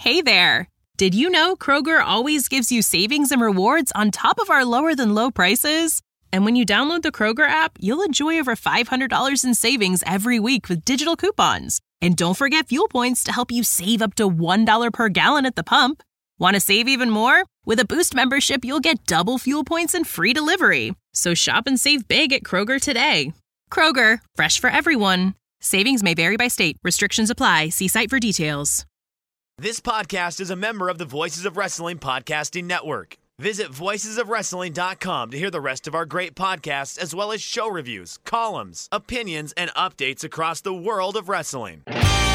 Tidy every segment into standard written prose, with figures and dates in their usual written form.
Hey there! Did you know Kroger always gives you savings and rewards on top of our lower-than-low prices? And when you download the Kroger app, you'll enjoy over $500 in savings every week with digital coupons. And don't forget fuel points to help you save up to $1 per gallon at the pump. Want to save even more? With a Boost membership, you'll get double fuel points and free delivery. So shop and save big at Kroger today. Kroger, fresh for everyone. Savings may vary by state. Restrictions apply. See site for details. This podcast is a member of the Voices of Wrestling Podcasting Network. Visit voicesofwrestling.com to hear the rest of our great podcasts, as well as show reviews, columns, opinions, and updates across the world of wrestling.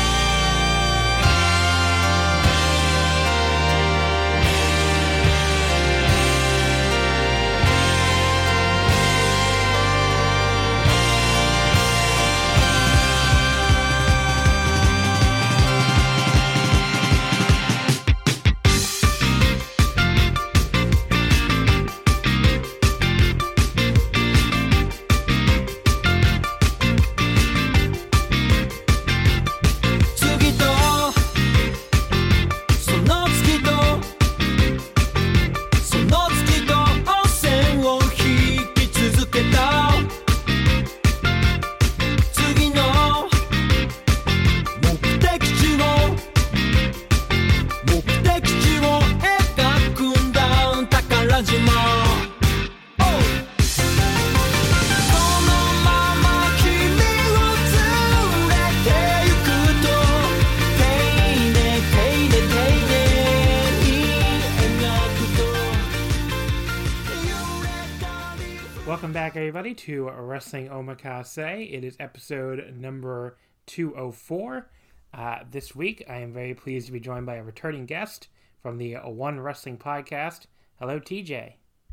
Welcome back, everybody, to Wrestling Omakase. It is episode number 204. This week, I am very pleased to be joined by a returning guest from the One Wrestling Podcast. Hello, TJ.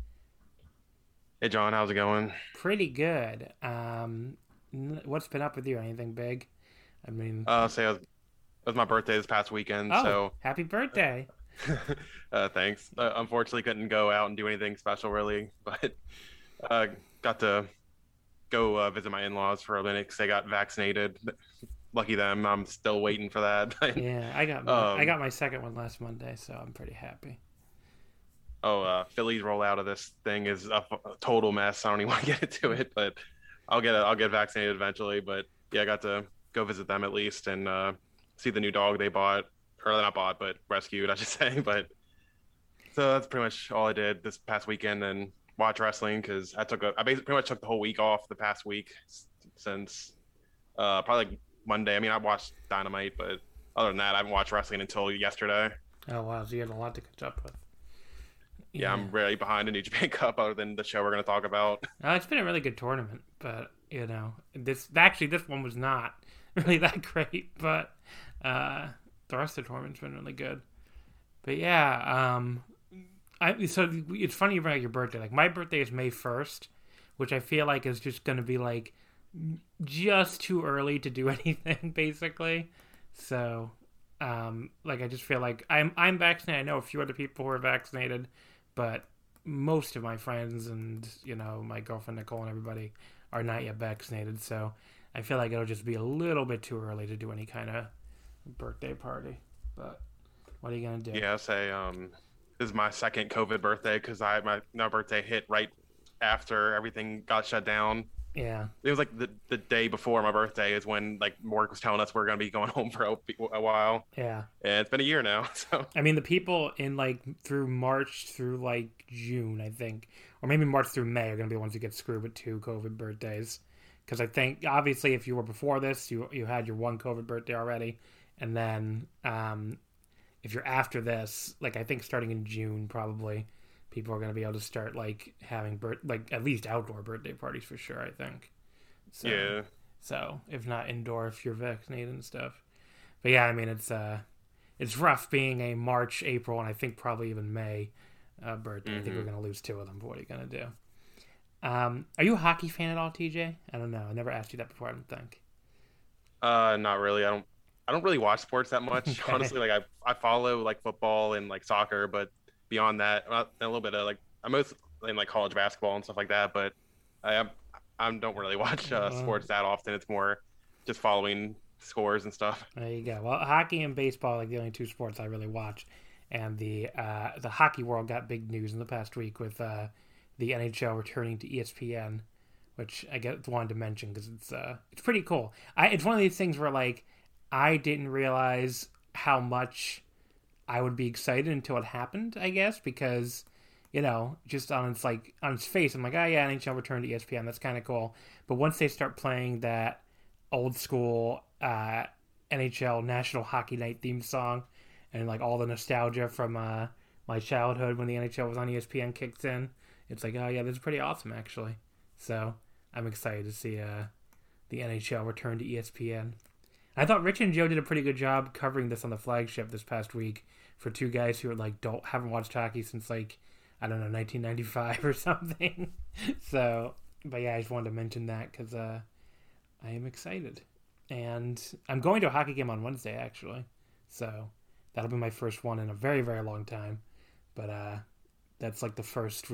Hey, John. How's it going? Pretty good. What's been up with you? Anything big? I mean... it was my birthday this past weekend, so... happy birthday. Thanks. Unfortunately, couldn't go out and do anything special, really, but... got to go visit my in-laws for a minute because they got vaccinated. Lucky them. I'm still waiting for that. Yeah, I got my second one last Monday, so I'm pretty happy. Philly's rollout of this thing is a total mess. I don't even want to get into it, but I'll get vaccinated eventually. But yeah, I got to go visit them at least and see the new dog they bought, or not bought, but rescued, I should say. But so that's pretty much all I did this past weekend, and watch wrestling because I basically pretty much took the whole week off the past week since probably like Monday. I mean, I watched Dynamite, but other than that, I haven't watched wrestling until yesterday. Oh wow, so you had a lot to catch up with. Yeah, I'm really behind in New Japan Cup other than the show we're going to talk about. It's been a really good tournament, but this one was not really that great, but the rest of the tournament's been really good. But yeah, so it's funny you bring up your birthday. Like, my birthday is May 1st, which I feel like is just going to be like just too early to do anything, basically. So, I just feel like I'm vaccinated. I know a few other people who are vaccinated, but most of my friends and my girlfriend Nicole and everybody are not yet vaccinated. So I feel like it'll just be a little bit too early to do any kind of birthday party. But what are you gonna do? Yeah, I'll say this is my second COVID birthday because my birthday hit right after everything got shut down. Yeah. It was like the day before my birthday is when like work was telling us we're going to be going home for a while. Yeah. And it's been a year now. So I mean, the people in through March through June, I think, or maybe March through May are going to be the ones who get screwed with 2 COVID birthdays. Because I think obviously if you were before this, you had your 1 COVID birthday already. And then if you're after this, I think starting in June, probably people are going to be able to start having at least outdoor birthday parties for sure, I think. So, yeah. So if not indoor, if you're vaccinated and stuff. But yeah, I mean, it's rough being a March, April, and I think probably even May birthday. Mm-hmm. I think we're going to lose 2 of them. But what are you going to do? Are you a hockey fan at all, TJ? I don't know. I never asked you that before, I don't think. Not really. I don't really watch sports that much. Okay. Honestly, I follow football and soccer, but beyond that, a little bit of I'm mostly in college basketball and stuff like that. But I don't really watch sports that often. It's more just following scores and stuff. There you go. Well, hockey and baseball are like the only two sports I really watch, and the hockey world got big news in the past week with the NHL returning to ESPN, which I wanted to mention because it's pretty cool. It's one of these things where like I didn't realize how much I would be excited until it happened, I guess, because just on its face, I'm like, oh yeah, NHL returned to ESPN. That's kind of cool. But once they start playing that old school NHL National Hockey Night theme song, and like all the nostalgia from my childhood when the NHL was on ESPN kicks in, it's like, oh yeah, this is pretty awesome actually. So I'm excited to see the NHL return to ESPN. I thought Rich and Joe did a pretty good job covering this on the flagship this past week for two guys who are like haven't watched hockey since like, I don't know, 1995 or something. So, but yeah, I just wanted to mention that because I am excited. And I'm going to a hockey game on Wednesday, actually. So that'll be my first one in a very, very long time. But that's like the first,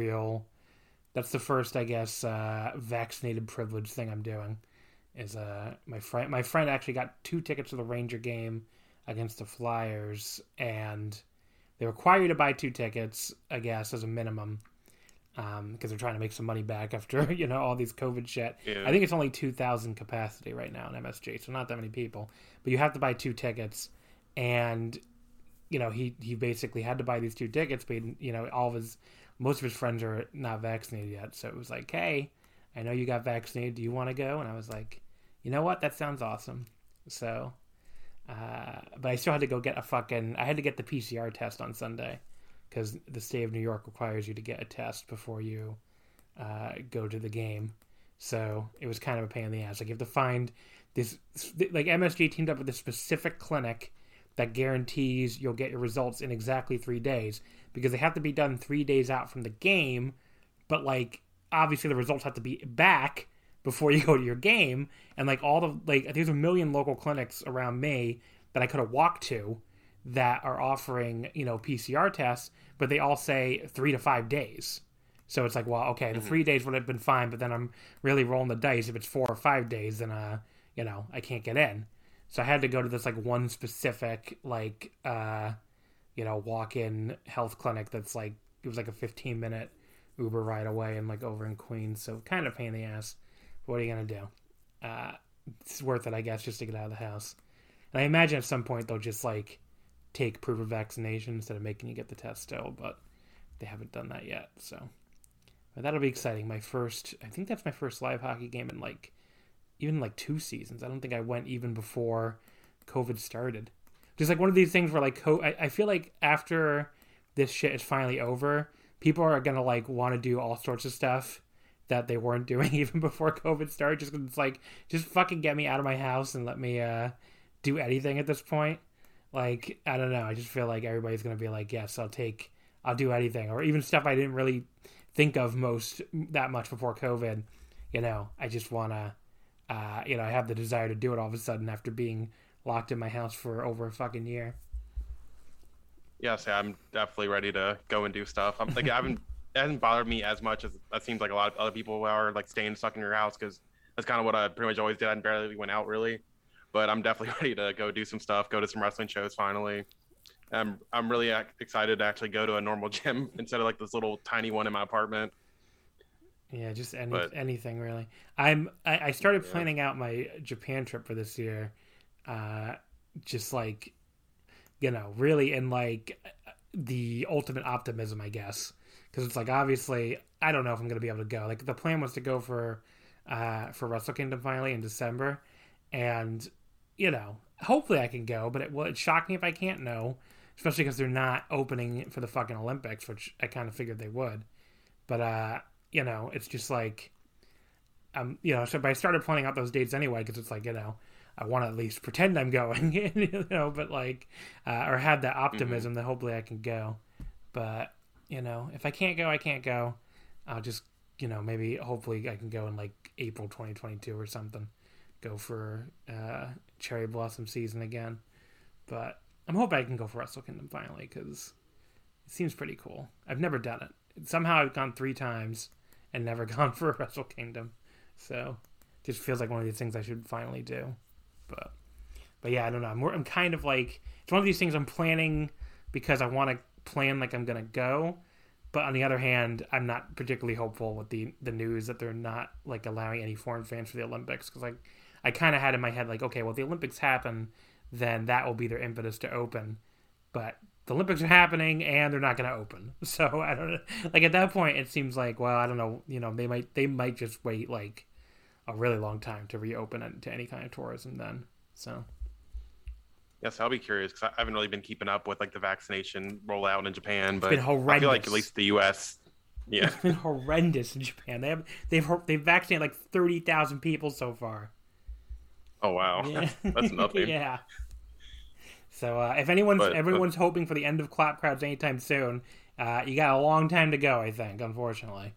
I guess, vaccinated privilege thing I'm doing. Is my friend actually got 2 tickets to the Ranger game against the Flyers, and they require you to buy 2 tickets, I guess, as a minimum, because they're trying to make some money back after all these COVID shit. Yeah. I think it's only 2,000 capacity right now in MSG, so not that many people. But you have to buy 2 tickets, and he basically had to buy these 2 tickets, but most of his friends are not vaccinated yet, so it was like, hey, I know you got vaccinated. Do you want to go? And I was like, you know what? That sounds awesome. So, but I still had to go get I had to get the PCR test on Sunday because the state of New York requires you to get a test before you go to the game. So it was kind of a pain in the ass. Like you have to find this, like MSG teamed up with this specific clinic that guarantees you'll get your results in exactly 3 days because they have to be done 3 days out from the game. But like, obviously the results have to be back before you go to your game, and like there's a million local clinics around me that I could have walked to that are offering PCR tests, but they all say 3 to 5 days. So it's like, well, okay, the 3 days would have been fine, but then I'm really rolling the dice if it's 4 or 5 days, then I can't get in. So I had to go to this like one specific walk-in health clinic that's like, it was like a 15-minute Uber ride away and like over in Queens, so kind of pain in the ass. What are you gonna do? It's worth it, I guess, just to get out of the house. And I imagine at some point they'll just like take proof of vaccination instead of making you get the test still, but they haven't done that yet. So, but that'll be exciting. I think that's my first live hockey game in even 2 seasons. I don't think I went even before COVID started. Just like one of these things where like I feel like after this shit is finally over, people are going to like want to do all sorts of stuff that they weren't doing even before COVID started. Just 'cause it's like, just fucking get me out of my house and let me do anything at this point. Like, I don't know. I just feel like everybody's going to be like, yes, I'll do anything. Or even stuff I didn't really think of that much before COVID. I just want to, I have the desire to do it all of a sudden after being locked in my house for over a fucking year. Yes, yeah, I'm definitely ready to go and do stuff. I'm like, it hasn't bothered me as much as that seems like a lot of other people are like staying stuck in your house, because that's kind of what I pretty much always did. I barely went out really, but I'm definitely ready to go do some stuff, go to some wrestling shows finally. I'm really excited to actually go to a normal gym instead of like this little tiny one in my apartment. Yeah, just anything really. I started planning out my Japan trip for this year, just like, really in like the ultimate optimism, I guess, because it's like, obviously I don't know if I'm going to be able to go. Like the plan was to go for Wrestle Kingdom finally in December, and hopefully I can go, but it'd shock me if I can't. No, especially because they're not opening for the fucking Olympics, which I kind of figured they would. But it's just like, but I started planning out those dates anyway, because it's like, I want to at least pretend I'm going, but like, or have that optimism that hopefully I can go. But, if I can't go, I can't go. I'll just, maybe hopefully I can go in like April 2022 or something. Go for cherry blossom season again. But I'm hoping I can go for Wrestle Kingdom finally, because it seems pretty cool. I've never done it. Somehow I've gone 3 times and never gone for Wrestle Kingdom. So it just feels like one of these things I should finally do. But But yeah, I don't know. I'm kind of like, it's one of these things I'm planning because I want to plan like I'm gonna go. But on the other hand, I'm not particularly hopeful with the news that they're not like allowing any foreign fans for the Olympics, because like I kind of had in my head like, okay, well, if the Olympics happen, then that will be their impetus to open. But the Olympics are happening and they're not going to open. So I don't know. Like at that point, it seems like, well, I don't know. You know, they might just wait like a really long time to reopen it to any kind of tourism then. So. Yes, I'll be curious because I haven't really been keeping up with like the vaccination rollout in Japan, but it's been horrendous. I feel like at least the U.S. Yeah, it's been horrendous in Japan. They've vaccinated like 30,000 people so far. Oh wow, yeah. That's nothing. Yeah. So if everyone's hoping for the end of clap crowds anytime soon, you got a long time to go, I think, unfortunately.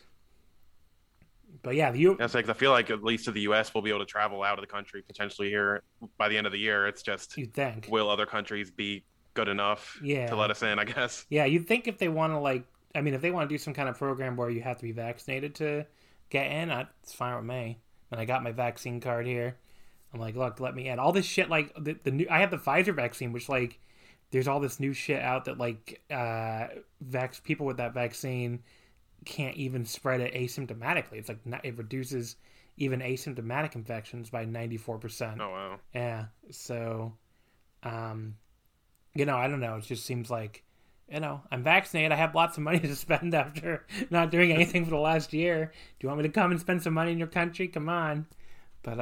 But yeah, I feel like at least to the U.S. we'll be able to travel out of the country potentially here by the end of the year. It's just, you'd think, will other countries be good enough to let us in? I guess. Yeah, you'd think if they want to if they want to do some kind of program where you have to be vaccinated to get in, it's fine with me. And I got my vaccine card here. I'm like, look, let me in. All this shit, like the new, I have the Pfizer vaccine, which like, there's all this new shit out that like, people with that vaccine can't even spread it asymptomatically. It's like it reduces even asymptomatic infections by 94%. Oh wow. Yeah. So, I don't know. It just seems like, I'm vaccinated. I have lots of money to spend after not doing anything for the last year. Do you want me to come and spend some money in your country? Come on. But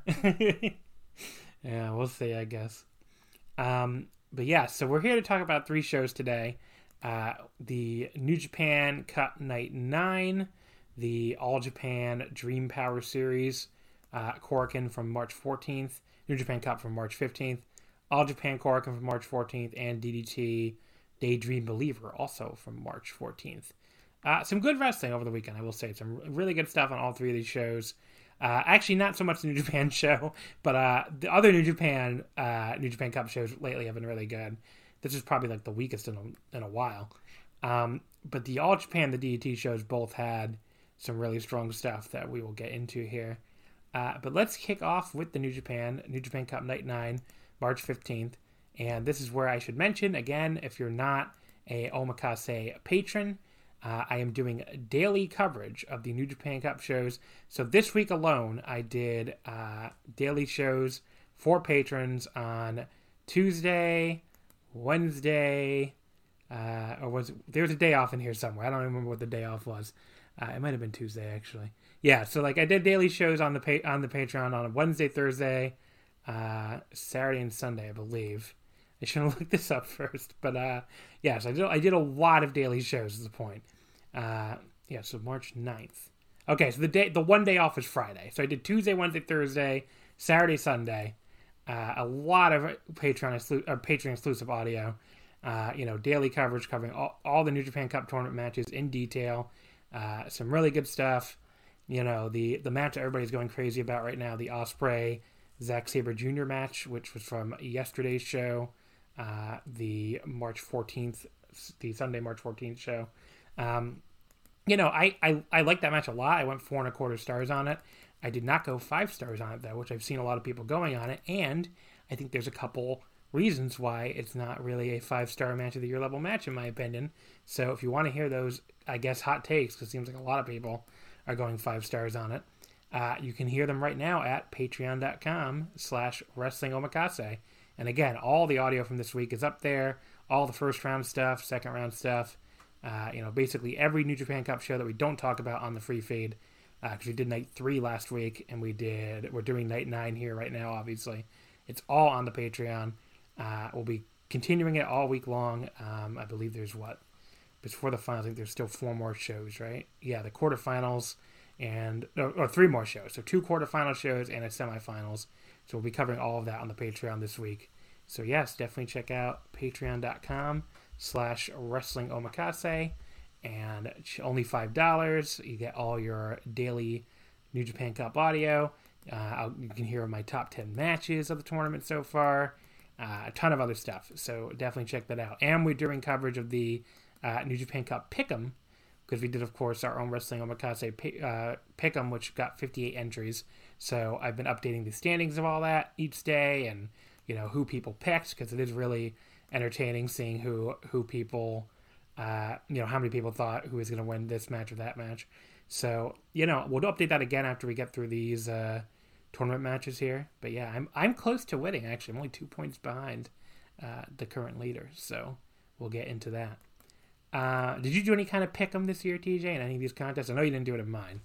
yeah, we'll see, I guess. But yeah, so we're here to talk about 3 shows today. The New Japan Cup Night 9, the All Japan Dream Power Series, Korakuen from March 14th, New Japan Cup from March 15th, All Japan Korakuen from March 14th, and DDT Daydream Believer also from March 14th. Some good wrestling over the weekend, I will say. Some really good stuff on all 3 of these shows. Actually, not so much the New Japan show, but the other New Japan Cup shows lately have been really good. This is probably like the weakest in a while. But the All Japan, the DDT shows both had some really strong stuff that we will get into here. But let's kick off with the New Japan Cup Night 9, March 15th. And this is where I should mention, again, if you're not a Omakase patron, I am doing daily coverage of the New Japan Cup shows. So this week alone, I did daily shows for patrons on Tuesday, Wednesday, there's a day off in here somewhere. I don't remember what the day off was. It might have been Tuesday, actually. Yeah, so like I did daily shows on the Patreon on Wednesday, Thursday, Saturday, and Sunday, I believe. I should have looked this up first, but yeah, so I did a lot of daily shows is the point. Yeah, so March 9th. Okay, so the one day off is Friday. So I did Tuesday, Wednesday, Thursday, Saturday, Sunday. A lot of Patreon exclusive audio. Daily coverage covering all the New Japan Cup tournament matches in detail. Some really good stuff. The match that everybody's going crazy about right now, the Ospreay Zack Sabre Jr. match, which was from yesterday's show, the March 14th, the Sunday March 14th show. I like that match a lot. I went 4.25 stars on it. I did not go 5 stars on it, though, which I've seen a lot of people going on it, and I think there's a couple reasons why it's not really a 5-star match of the year level match, in my opinion. So if you want to hear those, I guess, hot takes, because it seems like a lot of people are going 5 stars on it, you can hear them right now at patreon.com/wrestlingomakase. And again, all the audio from this week is up there, all the first round stuff, second round stuff, basically every New Japan Cup show that we don't talk about on the free feed, because we did night 3 last week, and we're doing night 9 here right now, obviously. It's all on the Patreon. We'll be continuing it all week long. I believe before the finals, I think there's still 4 more shows, right? Yeah, the quarterfinals or 3 more shows. So 2 quarterfinal shows and a semifinals. So we'll be covering all of that on the Patreon this week. So yes, definitely check out patreon.com/wrestlingomakase. And only $5. You get all your daily New Japan Cup audio. You can hear my top 10 matches of the tournament so far. A ton of other stuff. So definitely check that out. And we're doing coverage of the New Japan Cup Pick'em, because we did, of course, our own Wrestling Omakase Pick'em, which got 58 entries. So I've been updating the standings of all that each day and who people picked, because it is really entertaining seeing who people, how many people thought who was going to win this match or that match. So, we'll update that again after we get through these tournament matches here. But yeah, I'm close to winning, actually. I'm only 2 points behind the current leader. So we'll get into that. Did you do any kind of pick 'em this year, TJ, in any of these contests? I know you didn't do it in mine.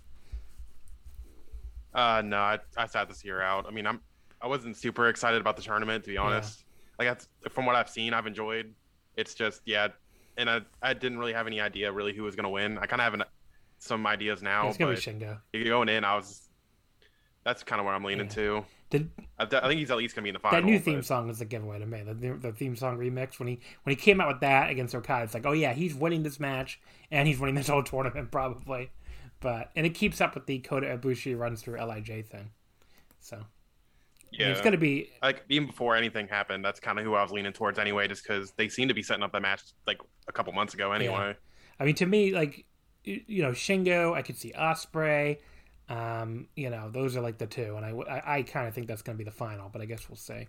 No, I sat this year out. I mean, I wasn't super excited about the tournament, to be honest. Like, that's, from what I've seen, I've enjoyed. It's just, and I didn't really have any idea really who was going to win. I kind of have some ideas now. It's going to be Shingo. Going in, that's kind of where I'm leaning to. I think he's at least going to be in the final. That new theme song was a giveaway to me. The theme song remix, when he came out with that against Okada, it's like, oh yeah, he's winning this match, and he's winning this whole tournament, probably. And it keeps up with the Kota Ibushi runs through LIJ thing. So, yeah, it's going to be like, even before anything happened, that's kind of who I was leaning towards anyway, just because they seem to be setting up that match like a couple months ago anyway. Yeah. I mean, to me, like, Shingo, I could see Ospreay. Those are like the two, and I kind of think that's going to be the final, but I guess we'll see.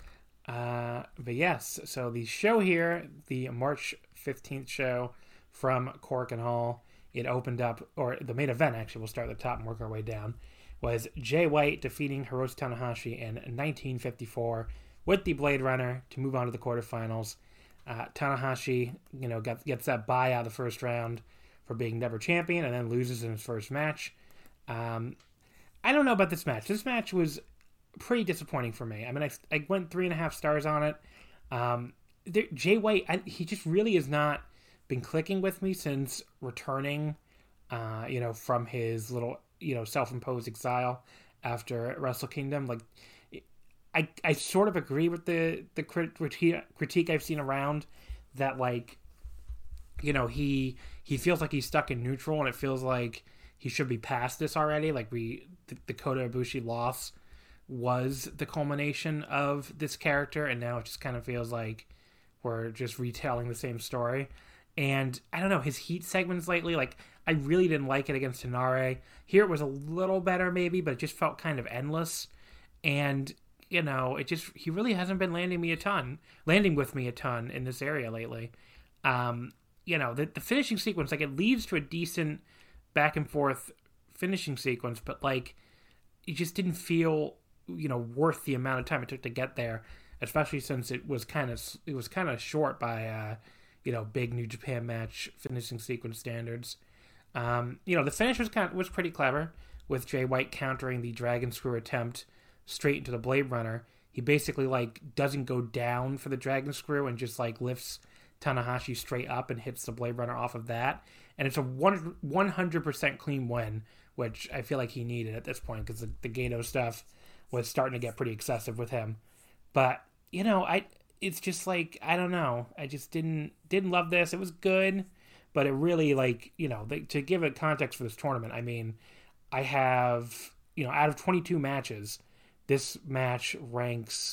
But yes, so the show here, the March 15th show from Korakuen Hall, it opened up, or the main event, actually, we'll start at the top and work our way down, was Jay White defeating Hiroshi Tanahashi in 1954 with the Blade Runner to move on to the quarterfinals. Tanahashi, gets that bye out of the first round for being never champion, and then loses in his first match. I don't know about this match. This match was pretty disappointing for me. I mean, I went 3.5 stars on it. Jay White, he just really has not been clicking with me since returning, from his little, self-imposed exile after Wrestle Kingdom. Like, I sort of agree with the critique I've seen around that, like, he feels like he's stuck in neutral, and it feels like he should be past this already. Like, the Kota Ibushi loss was the culmination of this character, and now it just kind of feels like we're just retelling the same story. And I don't know, his heat segments lately, like, I really didn't like it against Hinare. Here it was a little better maybe, but it just felt kind of endless. And, he really hasn't been landing with me a ton in this area lately. The finishing sequence, like, it leads to a decent back and forth finishing sequence, but, like, it just didn't feel, worth the amount of time it took to get there, especially since it was kind of short by, big New Japan match finishing sequence standards. The finish was pretty clever, with Jay White countering the Dragon Screw attempt straight into the Blade Runner. He basically, like, doesn't go down for the Dragon Screw and just, like, lifts Tanahashi straight up and hits the Blade Runner off of that. And it's a 100% clean win, which I feel like he needed at this point, because the Gato stuff was starting to get pretty excessive with him. But, it's just like, I don't know. I just didn't love this. It was good, but it really, like, to give it context for this tournament, I mean, I have, out of 22 matches, this match ranks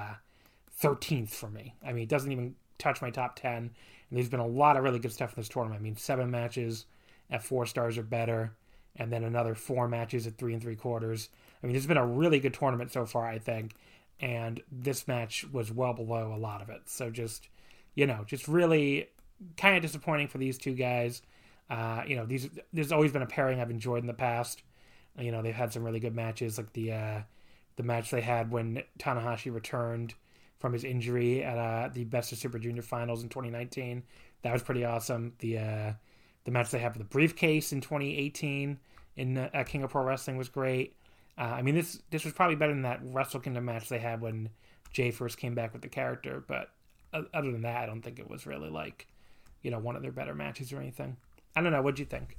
13th for me. I mean, it doesn't even touch my top 10. And there's been a lot of really good stuff in this tournament. I mean, 7 matches at 4 stars or better, and then another 4 matches at 3 3/4. I mean, it's been a really good tournament so far, I think. And this match was well below a lot of it. So just really kind of disappointing for these two guys. There's always been a pairing I've enjoyed in the past. They've had some really good matches, like the match they had when Tanahashi returned from his injury at the Best of Super Junior Finals in 2019. That was pretty awesome. The match they had for the briefcase in 2018 in King of Pro Wrestling was great. I mean, this was probably better than that Wrestle Kingdom match they had when Jay first came back with the character. But other than that, I don't think it was really, like, one of their better matches or anything. I don't know. What'd you think?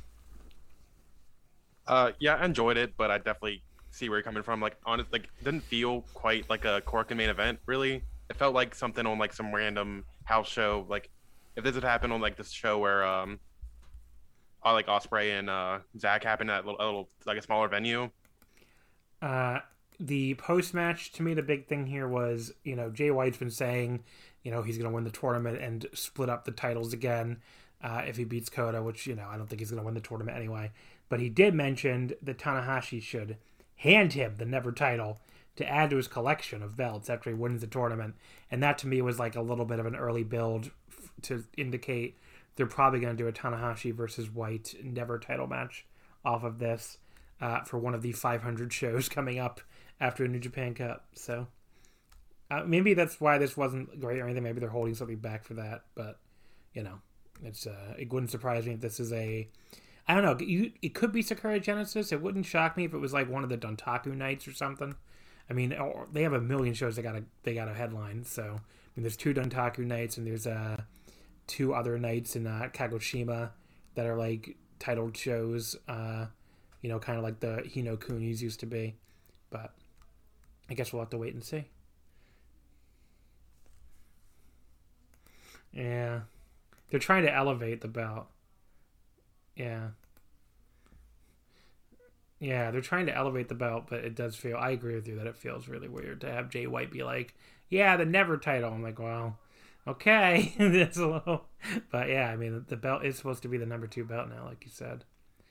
Yeah, I enjoyed it, but I definitely see where you're coming from. Like, honestly, like, it didn't feel quite like a Korakuen main event, really. It felt like something on, like, some random house show. Like, if this had happened on, like, this show where like Ospreay and Zack happened at a little like a smaller venue. The post-match, to me, the big thing here was, Jay White's been saying, he's going to win the tournament and split up the titles again if he beats Kota, which, I don't think he's going to win the tournament anyway. But he did mention that Tanahashi should hand him the Never title to add to his collection of belts after he wins the tournament. And that to me was like a little bit of an early build to indicate they're probably going to do a Tanahashi versus White Never title match off of this for one of the 500 shows coming up after New Japan Cup. So maybe that's why this wasn't great or anything. Maybe they're holding something back for that. But, you know, it wouldn't surprise me if this is I don't know. It could be Sakura Genesis. It wouldn't shock me if it was like one of the Dontaku nights or something. I mean, they have a million shows they got a headline. So, I mean, there's 2 Dontaku nights and there's 2 other nights in Kagoshima that are like titled shows, you know, kind of like the Hino Kunis used to be. But I guess we'll have to wait and see. Yeah. They're trying to elevate the belt. Yeah. Yeah, they're trying to elevate the belt, but it does feel, I agree with you that it feels really weird to have Jay White be like, yeah, the Never title. I'm like, well, okay. That's a little, but yeah, I mean, the belt is supposed to be the number 2 belt now, like you said.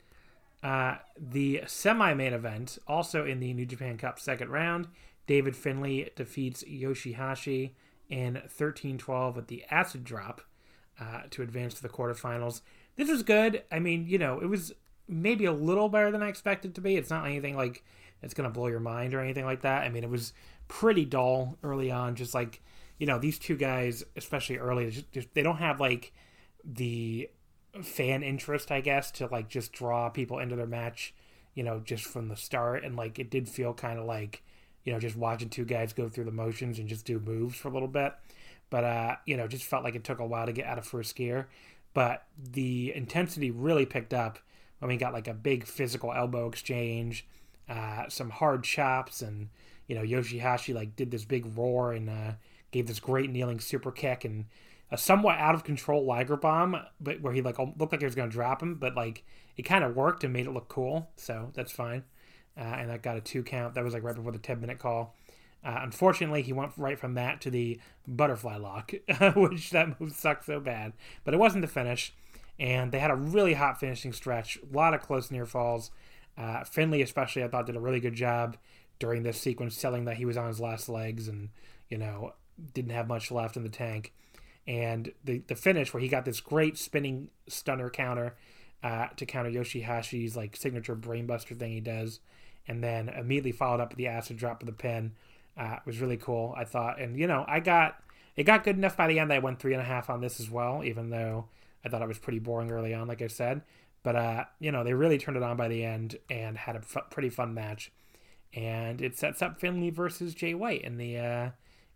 The semi-main event, also in the New Japan Cup second round, David Finlay defeats Yoshihashi in 13-12 with the acid drop to advance to the quarterfinals. This was good. I mean, you know, it was maybe a little better than I expected it to be. It's not anything like it's going to blow your mind or anything like that. I mean, it was pretty dull early on. Just like, you know, these 2 guys, especially early, just they don't have like the fan interest, I guess, to like just draw people into their match, you know, just from the start. And like it did feel kind of like, you know, just watching 2 guys go through the motions and just do moves for a little bit. But you know, just felt like it took a while to get out of first gear. But the intensity really picked up when we got like a big physical elbow exchange, some hard chops, and, you know, Yoshihashi like did this big roar and gave this great kneeling super kick and a somewhat out of control Liger bomb, but where he like looked like he was going to drop him, but like it kind of worked and made it look cool. So that's fine. And that got a 2 count. That was like right before the 10-minute call. Unfortunately, he went right from that to the butterfly lock, which that move sucked so bad. But it wasn't the finish, and they had a really hot finishing stretch. A lot of close near falls. Finlay, especially, I thought did a really good job during this sequence, selling that he was on his last legs and, you know, didn't have much left in the tank. And the finish where he got this great spinning stunner counter to counter Yoshihashi's like signature brainbuster thing he does, and then immediately followed up with the acid drop of the pin. Was really cool, I thought. And, you know, it got good enough by the end that I went 3.5 on this as well, even though I thought it was pretty boring early on, like I said. But, you know, they really turned it on by the end and had a pretty fun match. And it sets up Finlay versus Jay White in the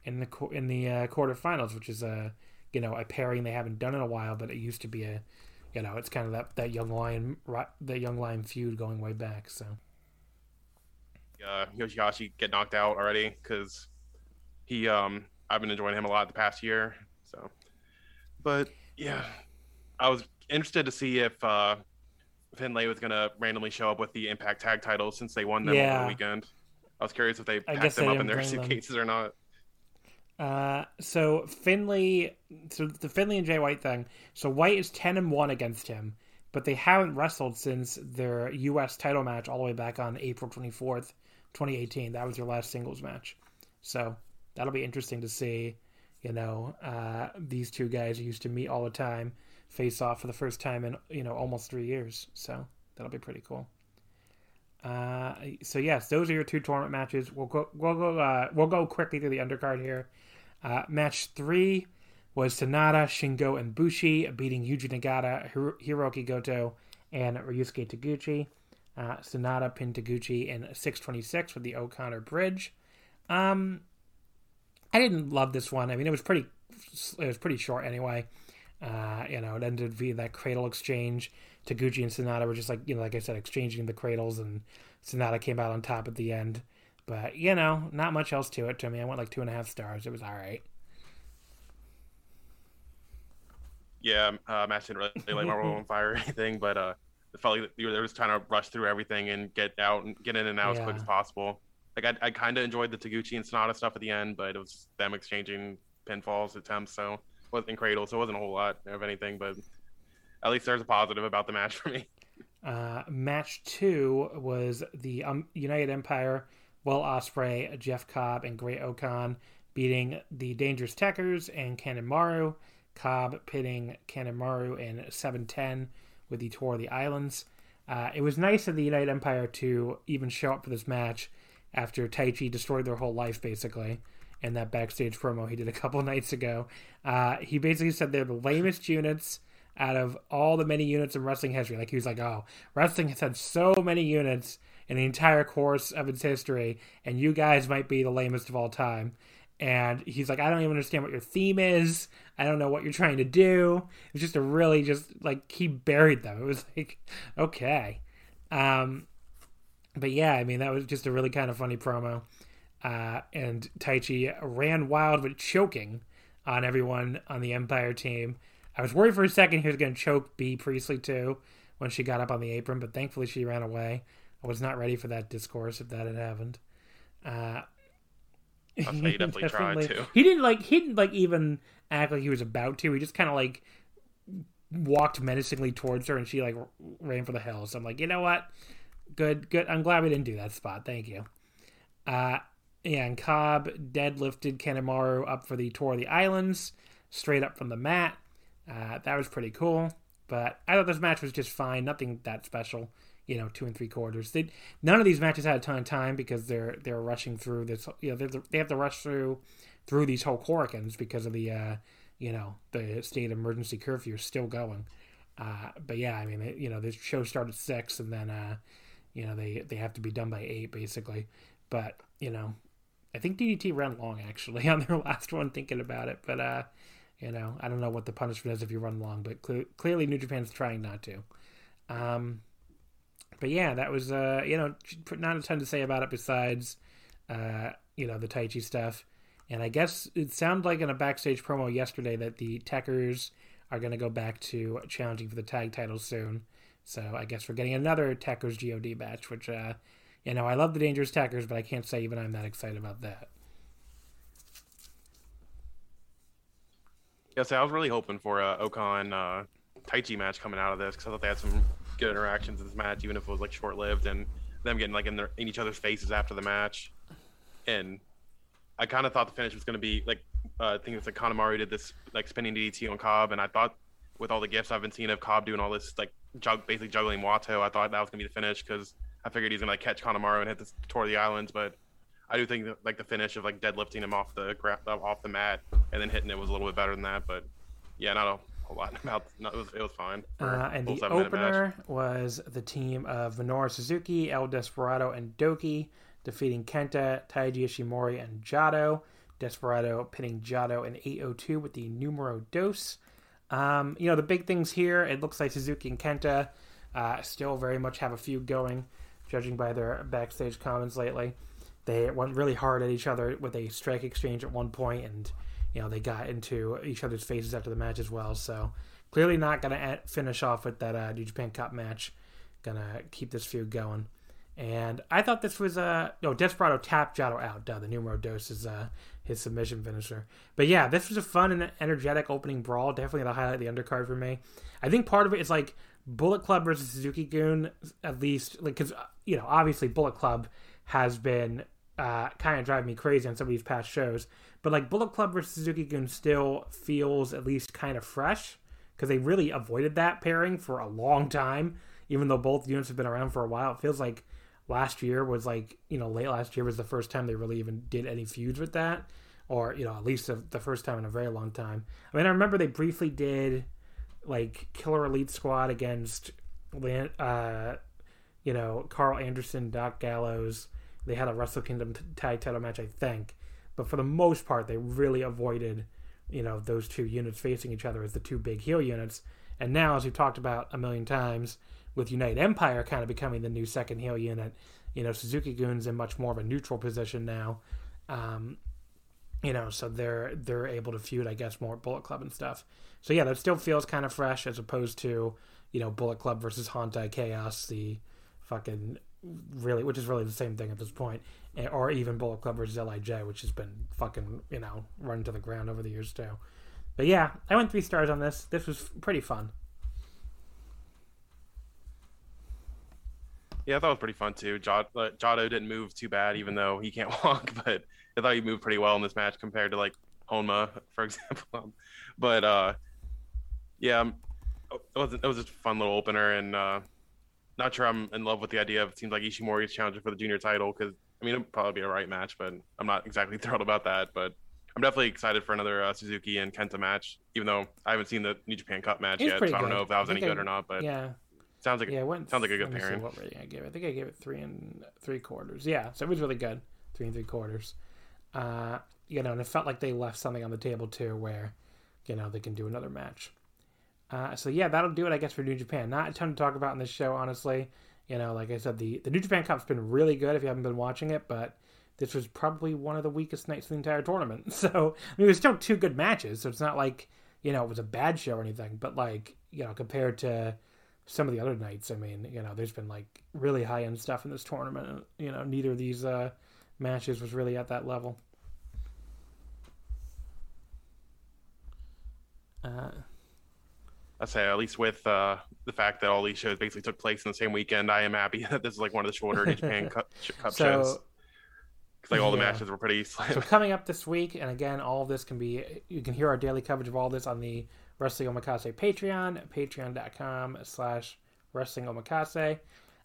quarterfinals, which is you know, a pairing they haven't done in a while, but it used to be you know, it's kind of that young lion feud going way back. So Yoshihashi get knocked out already because he I've been enjoying him a lot the past year. So, but yeah, I was interested to see if Finlay was gonna randomly show up with the Impact Tag titles since they won them over the weekend. I was curious if they packed them up in their suitcases or not. So the Finlay and Jay White thing. So White is 10-1 against him, but they haven't wrestled since their U.S. title match all the way back on April 24th, 2018. That was their last singles match. So that'll be interesting to see. You know, these 2 guys who used to meet all the time face off for the first time in, you know, almost 3 years. So that'll be pretty cool. So yes, those are your 2 tournament matches. We'll go quickly through the undercard here. Match 3 was Sanada, Shingo, and Bushi beating Yuji Nagata, Hiroki Goto, and Ryusuke Taguchi. Sanada pinned Taguchi in 6:26 with the O'Connor Bridge. I didn't love this one. I mean, it was pretty short anyway. You know, it ended via that cradle exchange. Taguchi and Sanada were just like, you know, like I said, exchanging the cradles, and Sanada came out on top at the end. But, you know, not much else to it to me. I went like 2.5 stars. It was all right. Yeah, match didn't really like my World on Fire or anything, but it felt like they were just trying to rush through everything and get in and out as quick as possible. Like I kind of enjoyed the Taguchi and Sonata stuff at the end, but it was them exchanging pinfalls attempts, so in cradle, so it wasn't a whole lot of anything. But at least there's a positive about the match for me. Match 2 was the United Empire Will Ospreay, Jeff Cobb, and Great-O-Khan beating the Dangerous Tekkers and Kanemaru. Cobb pitting Kanemaru in 7-10 with the Tour of the Islands. It was nice of the United Empire to even show up for this match after Taichi destroyed their whole life, basically, in that backstage promo he did a couple nights ago. He basically said they're the lamest units out of all the many units in wrestling history. Like, he was like, oh, wrestling has had so many units in the entire course of its history, and you guys might be the lamest of all time. And he's like, I don't even understand what your theme is. I don't know what you're trying to do. It was just he buried them. It was like, okay. But yeah, I mean, that was just a really kind of funny promo. And Taichi ran wild with choking on everyone on the Empire team. I was worried for a second he was going to choke Bea Priestley too when she got up on the apron, but thankfully she ran away. I was not ready for that discourse if that had happened. He definitely tried to. He didn't even act like he was about to. He just kind of walked menacingly towards her, and she ran for the hills. So I'm like, you know what? Good. I'm glad we didn't do that spot. Thank you. And Cobb deadlifted Kanemaru up for the Tour of the Islands, straight up from the mat. That was pretty cool. But I thought this match was just fine. Nothing that special. 2 3/4. None of these matches had a ton of time because they're rushing through this. They have to rush through these whole Korakuens because of the the state of emergency curfew is still going. But yeah, I mean, the show started at 6, and then they have to be done by 8 basically. But I think DDT ran long actually on their last one. Thinking about it, but I don't know what the punishment is if you run long, but clearly New Japan's trying not to. But yeah, that was, not a ton to say about it besides, the Taichi stuff. And I guess it sounded like in a backstage promo yesterday that the Tekkers are going to go back to challenging for the tag titles soon. So I guess we're getting another Tekkers GOD match, which, I love the Dangerous Tekkers, but I can't say even I'm that excited about that. Yeah, so I was really hoping for a Okan Taichi match coming out of this because I thought they had some good interactions in this match, even if it was short-lived, and them getting in each other's faces after the match. And I kind of thought the finish was going to be I think it's Kanemaru did this spinning DDT on Cobb, and I thought with all the gifts I've been seeing of Cobb doing all this basically juggling Wato, I thought that was going to be the finish because I figured he's going to catch Kanemaru and hit the Tour of the Islands. But I do think that, the finish of deadlifting him off the mat and then hitting it was a little bit better than that. But yeah, not a whole lot about. No, it was fine. And the opener was the team of Minoru Suzuki, El Desperado, and Doki defeating Kenta, Taiji Ishimori, and Jado. Desperado pinning Jado in 8:02 with the numero dos. The big things here, it looks like Suzuki and Kenta still very much have a feud going, judging by their backstage comments lately. They went really hard at each other with a strike exchange at one point, and they got into each other's faces after the match as well. So clearly not going to finish off with that New Japan Cup match. Going to keep this feud going. And I thought this was Desperado tapped Jado out. The numero dos is his submission finisher. But yeah, this was a fun and energetic opening brawl. Definitely the highlight of the undercard for me. I think part of it is Bullet Club versus Suzuki-gun, at least, because obviously Bullet Club has been kind of driving me crazy on some of these past shows. But Bullet Club versus Suzuki-gun still feels at least kind of fresh because they really avoided that pairing for a long time. Even though both units have been around for a while, it feels like last year was late last year was the first time they really even did any feuds with that, or at least the first time in a very long time. I mean, I remember they briefly did Killer Elite Squad against Carl Anderson, Doc Gallows. They had a Wrestle Kingdom tag title match, I think, but for the most part they really avoided those two units facing each other as the two big heel units. And now, as we've talked about a million times, with United Empire kind of becoming the new second heel unit, Suzuki-gun's in much more of a neutral position now. So they're able to feud, I guess, more Bullet Club and stuff. So yeah, that still feels kind of fresh as opposed to, Bullet Club versus Hontai Chaos, the fucking which is really the same thing at this point, or even Bullet Club versus LIJ, which has been fucking, run to the ground over the years too. But yeah, I went 3 stars on this. This was pretty fun. Yeah, I thought it was pretty fun too. Jotto didn't move too bad, even though he can't walk, but I thought he moved pretty well in this match compared to like Honma, for example. But yeah, it was a fun little opener, and not sure I'm in love with the idea of it seems like Ishimori is challenging for the junior title because I mean it'll probably be a right match, but I'm not exactly thrilled about that. But I'm definitely excited for another Suzuki and Kenta match, even though I haven't seen the New Japan Cup match yet, so I don't know if that was any good or not. But yeah, sounds like a good let me see pairing. what rating I gave it. I think I gave it 3 3/4. Yeah, so it was really good. 3 3/4. And it felt like they left something on the table too, where they can do another match. So yeah, that'll do it, I guess, for New Japan. Not a ton to talk about in this show, honestly. Like I said, the New Japan Cup's been really good if you haven't been watching it, but this was probably one of the weakest nights of the entire tournament. So, I mean, there's still 2 good matches, so it's not like, it was a bad show or anything, but like, compared to some of the other nights, I mean, there's been like really high-end stuff in this tournament. Neither of these matches was really at that level. I say, at least with the fact that all these shows basically took place in the same weekend, I am happy that this is like one of the shorter New Japan Cup shows. Because like all the matches were pretty slim. So coming up this week, and again, all of this you can hear our daily coverage of all this on the Wrestling Omakase Patreon, patreon.com/Wrestling Omakase.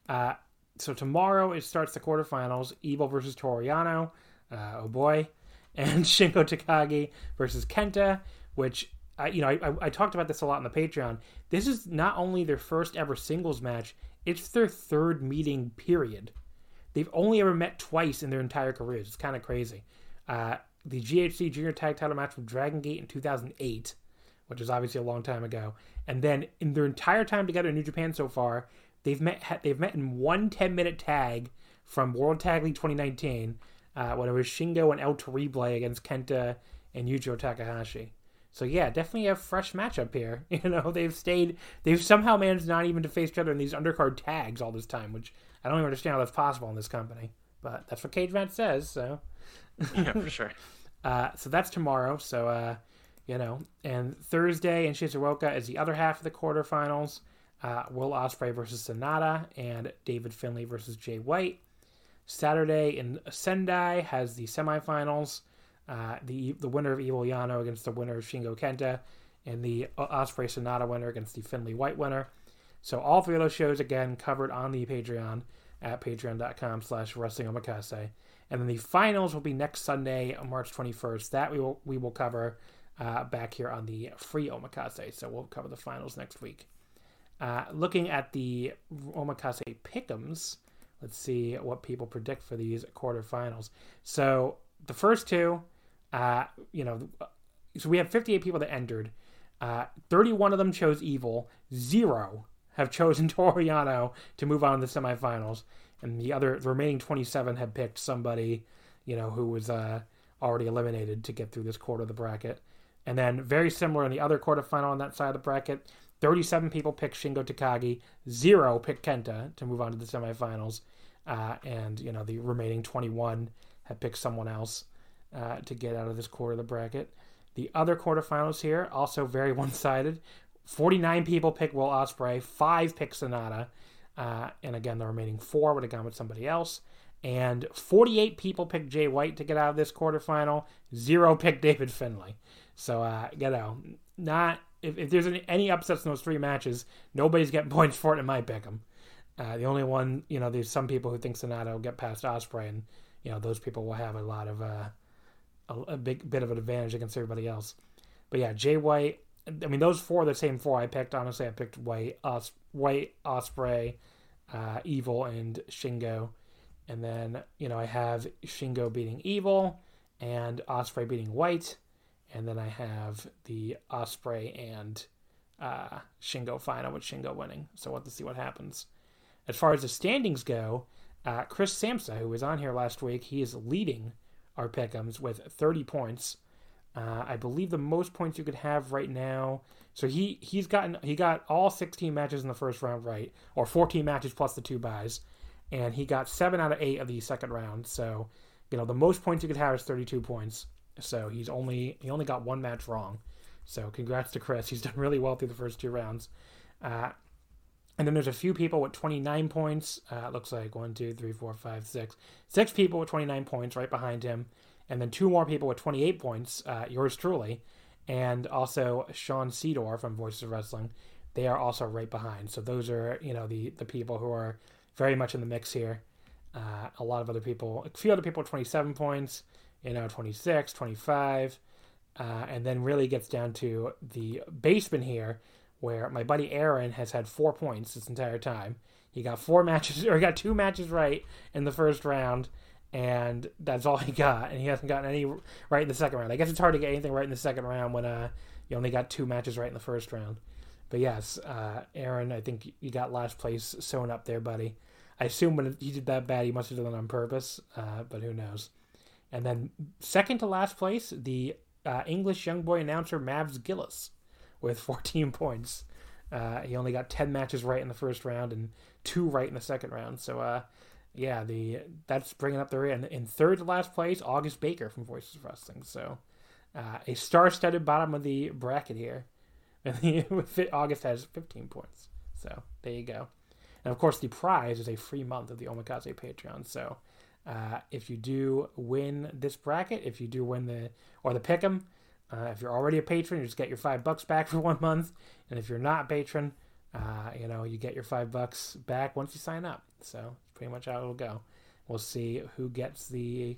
So tomorrow it starts the quarterfinals, Evil versus Toru Yano, oh boy, and Shingo Takagi versus Kenta, which I talked about this a lot on the Patreon. This is not only their first ever singles match, it's their 3rd meeting, period. They've only ever met twice in their entire careers. It's kind of crazy. The GHC Junior Tag Title match with Dragon Gate in 2008, which is obviously a long time ago. And then in their entire time together in New Japan so far, they've met in one 10-minute tag from World Tag League 2019, when it was Shingo and El Terrible against Kenta and Yujiro Takahashi. So yeah, definitely a fresh matchup here. They've somehow managed not even to face each other in these undercard tags all this time, which I don't even understand how that's possible in this company. But that's what Cage Match says, so. Yeah, for sure. So that's tomorrow. So, and Thursday in Shizuoka is the other half of the quarterfinals. Will Ospreay versus Sonata and David Finlay versus Jay White. Saturday in Sendai has the semifinals. The winner of Evil Yano against the winner of Shingo Kenta, and the Ospreay Sonata winner against the Finlay White winner. So all 3 of those shows, again, covered on the Patreon at patreon.com/Wrestling Omakase. And then the finals will be next Sunday, March 21st. That we will cover back here on the free Omakase. So we'll cover the finals next week. Looking at the Omakase Pick'ems, let's see what people predict for these quarterfinals. So the first 2, so we have 58 people that entered. 31 of them chose Evil. 0 have chosen Toru Yano to move on to the semifinals. And the remaining 27 have picked somebody, who was already eliminated to get through this quarter of the bracket. And then very similar in the other quarterfinal on that side of the bracket, 37 people picked Shingo Takagi. 0 picked Kenta to move on to the semifinals. And, the remaining 21 have picked someone else to get out of this quarter of the bracket. The other quarterfinals here, also very one-sided. 49 people picked Will Ospreay, 5 picked Sonata, and again, the remaining 4 would have gone with somebody else. And 48 people picked Jay White to get out of this quarterfinal, 0 picked David Finlay. So, not if there's any upsets in those 3 matches, nobody's getting points for it in my pick'em. The only one, there's some people who think Sonata will get past Ospreay, and those people will have a lot of a big bit of an advantage against everybody else. But yeah, Jay White. I mean, those 4 are the same 4 I picked. Honestly, I picked White, Ospreay, Evil, and Shingo. And then I have Shingo beating Evil and Ospreay beating White. And then I have the Ospreay and Shingo final with Shingo winning. So we'll have to see what happens. As far as the standings go, Chris Samsa, who was on here last week, he is leading our pick'ems with 30 points. I believe the most points you could have right now. So he got all 16 matches in the first round right, or 14 matches plus the 2 buys, and he got 7 out of 8 of the second round. So the most points you could have is 32 points. So he only got 1 match wrong. So congrats to Chris. He's done really well through the first 2 rounds. And then there's a few people with 29 points. It looks like 1, 2, 3, 4, 5, 6. 6 people with 29 points right behind him. And then 2 more people with 28 points, yours truly. And also Sean Cedar from Voices of Wrestling. They are also right behind. So those are, the people who are very much in the mix here. A lot of other people, a few other people with 27 points, 26, 25. And then really gets down to the basement here, where my buddy Aaron has had 4 points this entire time. He got 2 matches right in the first round, and that's all he got. And he hasn't gotten any right in the second round. I guess it's hard to get anything right in the second round when you only got 2 matches right in the first round. But yes, Aaron, I think you got last place sewn up there, buddy. I assume when he did that bad, he must have done it on purpose, but who knows. And then second to last place, the English young boy announcer Mavs Gillis with 14 points. He only got 10 matches right in the first round and 2 right in the second round. So, that's bringing up the rear. And in third to last place, August Baker from Voices of Wrestling. So, a star-studded bottom of the bracket here. And August has 15 points. So, there you go. And, of course, the prize is a free month of the Omakase Patreon. So, if you do win this bracket, if you do win the pick'em, if you're already a patron, you just get your $5 back for 1 month. And if you're not a patron, you get your $5 back once you sign up. So it's pretty much how it'll go. We'll see who gets the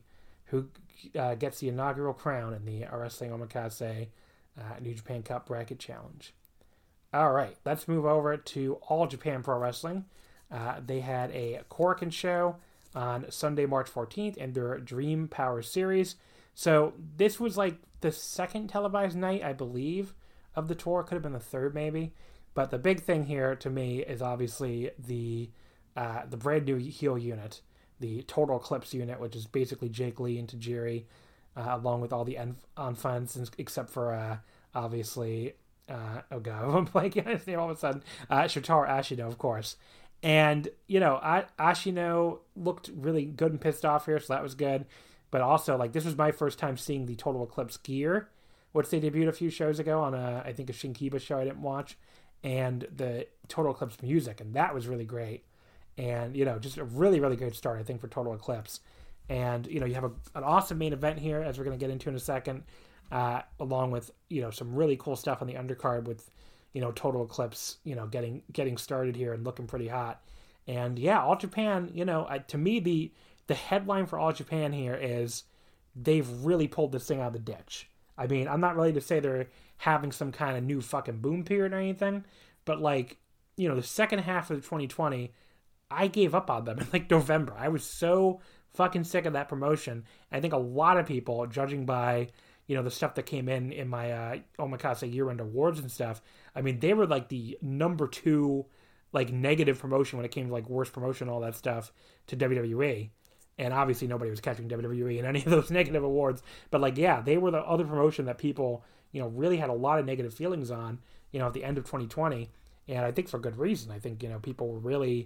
inaugural crown in the Wrestling Omakase New Japan Cup Bracket Challenge. All right, let's move over to All Japan Pro Wrestling. They had a Korakuen show on Sunday, March 14th in their Dream Power Series. So this was like the second televised night, I believe, of the tour. Could have been the third, maybe. But the big thing here to me is obviously the brand new heel unit, the Total Eclipse unit, which is basically Jake Lee and Tajiri, along with all the Enfants, except for obviously, I'm blanking on his name all of a sudden, Shotaro Ashino, of course. And, Ashino looked really good and pissed off here, so that was good. But also, this was my first time seeing the Total Eclipse gear, which they debuted a few shows ago on, I think, a Shinkiba show I didn't watch, and the Total Eclipse music, and that was really great. And, just a really, really good start, I think, for Total Eclipse. And, you have an awesome main event here, as we're going to get into in a second, along with, some really cool stuff on the undercard with, Total Eclipse, getting started here and looking pretty hot. And, yeah, All Japan, to me, the headline for All Japan here is they've really pulled this thing out of the ditch. I mean, I'm not ready to say they're having some kind of new fucking boom period or anything, but the second half of 2020, I gave up on them in November. I was so fucking sick of that promotion. I think a lot of people, judging by, the stuff that came in my Omakase year-end awards and stuff, I mean, they were the number 2 negative promotion when it came to worst promotion and all that stuff to WWE. And obviously nobody was catching WWE in any of those negative awards. But they were the other promotion that people, really had a lot of negative feelings on, at the end of 2020. And I think for good reason. I think, people were really,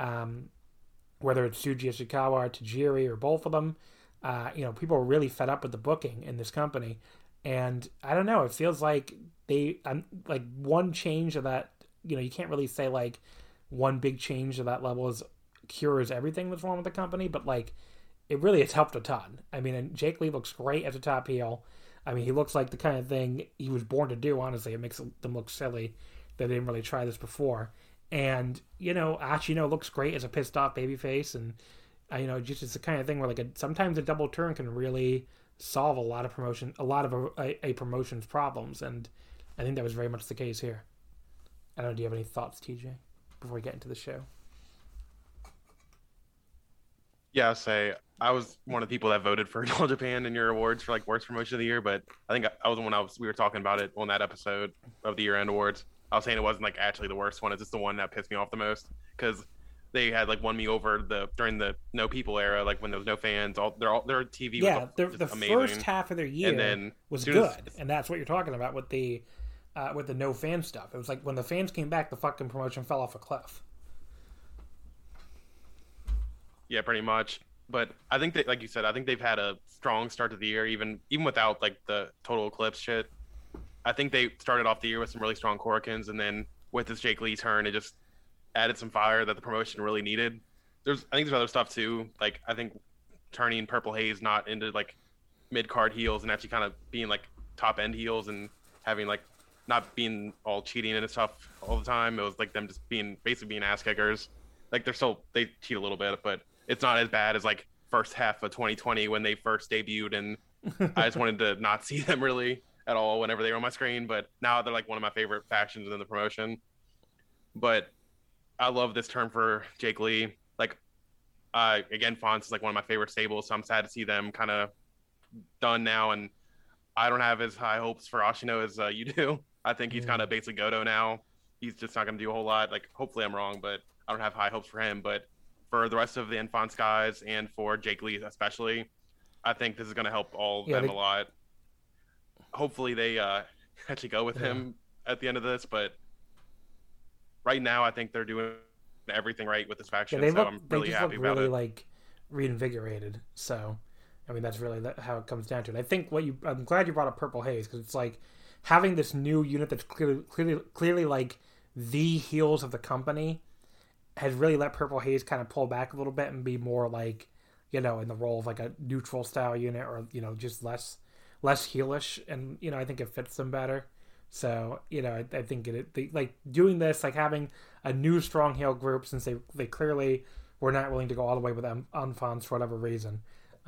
whether it's Shuji Ishikawa or Tajiri or both of them, people were really fed up with the booking in this company. And I don't know, it feels like one change of that, you can't really say one big change of that level cures everything that's wrong with the company, but it really has helped a ton. I mean, and Jake Lee looks great as a top heel. I mean, he looks like the kind of thing he was born to do, honestly. It makes them look silly that they didn't really try this before. And, Ashino looks great as a pissed off babyface. And, just it's the kind of thing where sometimes a double turn can really solve a lot of a promotion's problems. And I think that was very much the case here. I don't know, do you have any thoughts, TJ, before we get into the show? Yeah, I'll say I was one of the people that voted for All Japan in your awards for worst promotion of the year, but I think I was when we were talking about it on that episode of the year-end awards. I was saying it wasn't actually the worst one. It's just the one that pissed me off the most because they had won me over during the no people era, when there was no fans. Their TV was the amazing. First half of their year and then, was good, and that's what you're talking about with the no fan stuff. It was when the fans came back, the fucking promotion fell off a cliff. Yeah, pretty much. But I think that, like you said, I think they've had a strong start to the year, even without the Total Eclipse shit. I think they started off the year with some really strong Korakuens, and then with this Jake Lee turn, it just added some fire that the promotion really needed. I think there's other stuff too. Like I think turning Purple Haze not into like mid card heels and actually kind of being like top end heels and having like not being all cheating and stuff all the time. It was like them just basically being ass kickers. Like they cheat a little bit, but it's not as bad as like first half of 2020 when they first debuted, and I just wanted to not see them really at all whenever they were on my screen. But now they're like one of my favorite factions within the promotion. But I love this turn for Jake Lee. Like again, Fonz is like one of my favorite stables, so I'm sad to see them kind of done now. And I don't have as high hopes for Ashino as you do. I think he's kind of basically Goto now. He's just not going to do a whole lot. Like hopefully I'm wrong, but I don't have high hopes for him. But for the rest of the Enfants guys and for Jake Lee especially, I think this is going to help all of them a lot. Hopefully they actually go with him at the end of this, but right now I think they're doing everything right with this faction, so I'm really happy about it. Like reinvigorated. So, I mean, that's really how it comes down to it. I think I'm glad you brought up Purple Haze, because it's like having this new unit that's clearly like the heels of the company has really let Purple Haze kind of pull back a little bit and be more like, in the role of like a neutral style unit, or, just less heelish. And, I think it fits them better. So, I think like doing this, like having a new strong heel group, since they clearly were not willing to go all the way with Enfants for whatever reason,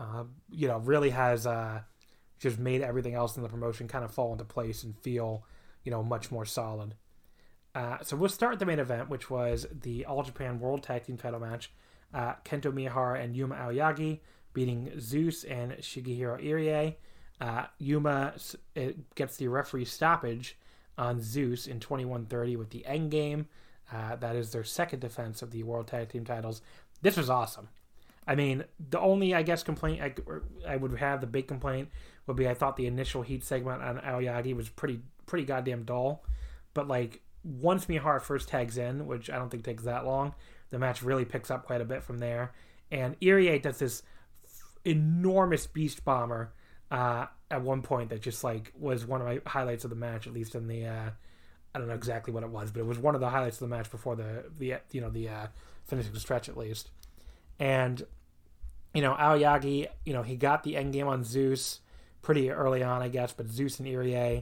really has just made everything else in the promotion kind of fall into place and feel, much more solid. So we'll start with the main event, which was the All Japan World Tag Team title match. Kento Miyahara and Yuma Aoyagi beating Zeus and Shigehiro Irie. Yuma gets the referee stoppage on Zeus in 21:30 with the end game. That is their second defense of the World Tag Team titles. This was awesome. I mean, the only, I guess, complaint I would have, the big complaint, would be I thought the initial heat segment on Aoyagi was pretty goddamn dull. But, like, once Miyahara first tags in, which I don't think takes that long, the match really picks up quite a bit from there. And Irie does this enormous beast bomber at one point that just, like, was one of my highlights of the match, at least in the, I don't know exactly what it was, but it was one of the highlights of the match before the finishing stretch, at least. And, Aoyagi, he got the endgame on Zeus pretty early on, I guess, but Zeus and Irie,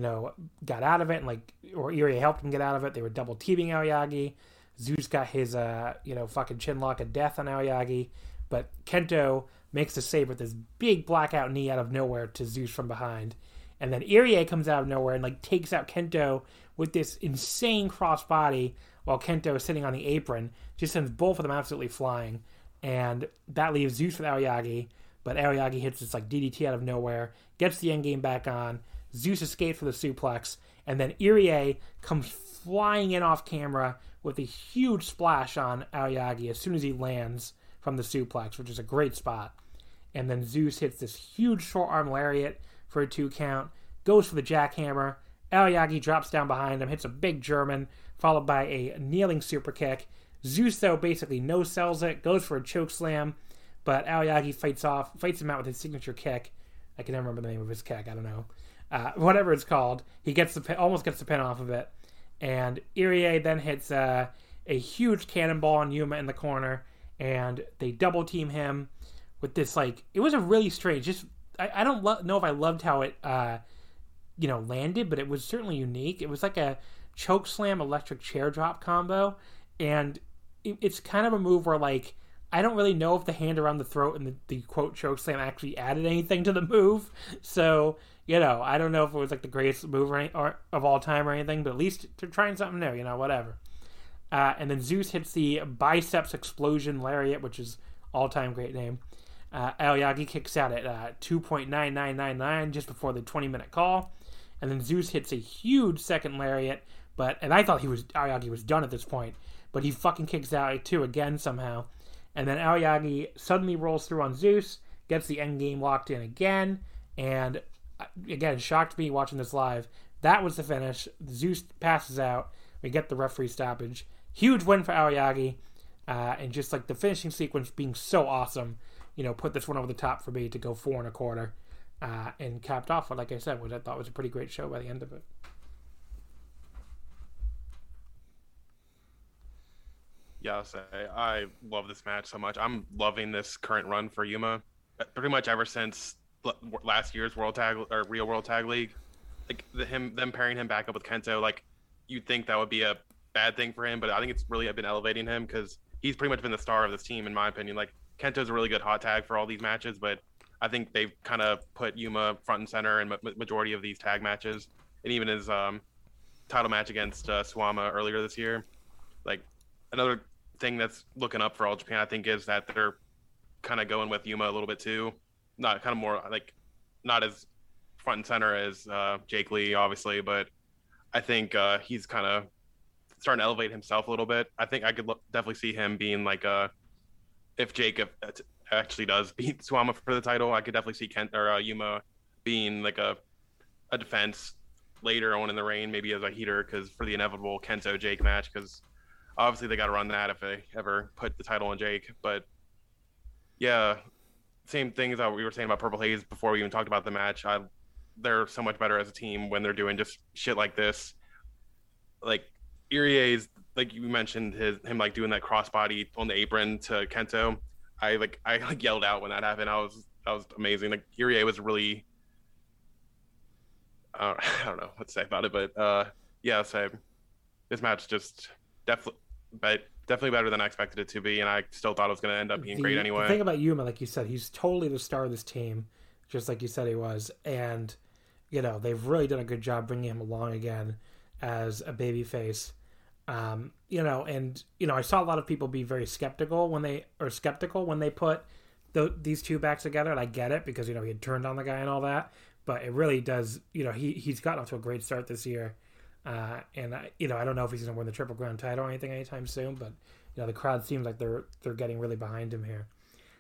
got out of it, and or Irie helped him get out of it. They were double teaming Aoyagi. Zeus got his, fucking chin lock of death on Aoyagi, but Kento makes the save with this big blackout knee out of nowhere to Zeus from behind. And then Irie comes out of nowhere and, takes out Kento with this insane crossbody while Kento is sitting on the apron. Just sends both of them absolutely flying. And that leaves Zeus with Aoyagi, but Aoyagi hits this, DDT out of nowhere, gets the endgame back on. Zeus escapes for the suplex, and then Irie comes flying in off camera with a huge splash on Aoyagi as soon as he lands from the suplex, which is a great spot. And then Zeus hits this huge short arm lariat for a 2 count, goes for the jackhammer. Aoyagi drops down behind him, hits a big German, followed by a kneeling super kick. Zeus, though, basically no-sells it, goes for a choke slam, but Aoyagi fights him out with his signature kick. I can never remember the name of his kick, I don't know. Whatever it's called. He almost gets the pin off of it. And Irie then hits a huge cannonball on Yuma in the corner, and they double team him with this, it was a really strange, I don't know if I loved how it, landed, but it was certainly unique. It was like a choke slam electric chair drop combo, and it's kind of a move where, I don't really know if the hand around the throat and the quote choke slam actually added anything to the move. So, I don't know if it was the greatest move of all time or anything, but at least they're trying something new, whatever. And then Zeus hits the biceps explosion lariat, which is all-time great name. Aoyagi kicks out at 2.9999 just before the 20-minute call. And then Zeus hits a huge second lariat, and I thought Aoyagi was done at this point, but he fucking kicks out at 2 again somehow. And then Aoyagi suddenly rolls through on Zeus, gets the endgame locked in again, and again, shocked me watching this live. That was the finish. Zeus passes out. We get the referee stoppage. Huge win for Aoyagi, and just the finishing sequence being so awesome, put this one over the top for me to go 4 1/4, and capped off what, like I said, I thought was a pretty great show by the end of it. I'll say I love this match so much. I'm loving this current run for Yuma, pretty much ever since last year's World Tag or Real World Tag League. Like them pairing him back up with Kento, like you'd think that would be a bad thing for him, but I think it's really been elevating him because he's pretty much been the star of this team in my opinion. Like Kento's a really good hot tag for all these matches, but I think they've kind of put Yuma front and center in majority of these tag matches, and even his title match against Suwama earlier this year. Like another thing that's looking up for All Japan, I think, is that they're kind of going with Yuma a little bit too. Not kind of more like not as front and center as Jake Lee, obviously, but I think he's kind of starting to elevate himself a little bit. I think I could definitely see him being like if Jake actually does beat Suwama for the title, I could definitely see Yuma being like a defense later on in the reign, maybe as a heater, because for the inevitable Kento Jake match, because obviously they got to run that if they ever put the title on Jake. But yeah, same thing as we were saying about Purple Haze before we even talked about the match. They're so much better as a team when they're doing just shit like this. Like Irie's, like you mentioned, him like doing that crossbody on the apron to Kento. I yelled out when that happened. That was amazing. Like Irie was really, I don't know what to say about it, but yeah, so this match just definitely better than I expected it to be, and I still thought it was going to end up being great anyway. The thing about Yuma, like you said, he's totally the star of this team, just like you said he was, and you know they've really done a good job bringing him along again as a babyface. You know, and you know, I saw a lot of people be very skeptical when they put these two back together, and I get it because you know he had turned on the guy and all that, but it really does. You know, he's gotten off to a great start this year. And you know, I don't know if he's going to win the Triple Crown title or anything anytime soon, but you know, the crowd seems like they're getting really behind him here.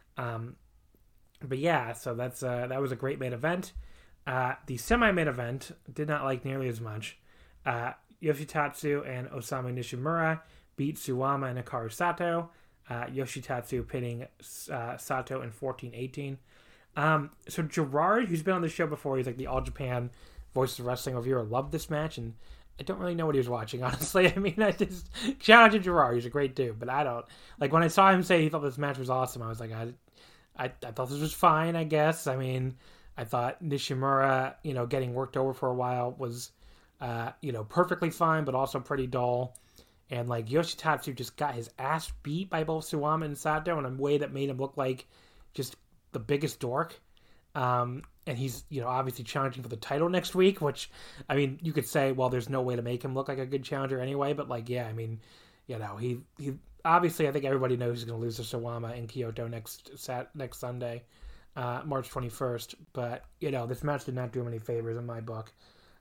But yeah, so that was a great main event. The semi-main event did not like nearly as much. Yoshitatsu and Osamu Nishimura beat Suwama and Hikaru Sato. Yoshitatsu pinning Sato in 14-18. So Gerard, who's been on the show before, he's like the All Japan Voices of Wrestling reviewer, loved this match, and I don't really know what he was watching, honestly. I mean, shout out to Gerard, he's a great dude, but I don't, like, when I saw him say he thought this match was awesome, I was like, I thought this was fine, I guess. I mean, I thought Nishimura, you know, getting worked over for a while was, you know, perfectly fine, but also pretty dull. And, like, Yoshitatsu just got his ass beat by both Suwama and Sato in a way that made him look like just the biggest dork. And he's, you know, obviously challenging for the title next week, which, I mean, you could say, well, there's no way to make him look like a good challenger anyway, but, like, yeah, I mean, you know, he obviously, I think everybody knows he's going to lose to Suwama in Kyoto next Sunday, March 21st, but, you know, this match did not do him any favors in my book.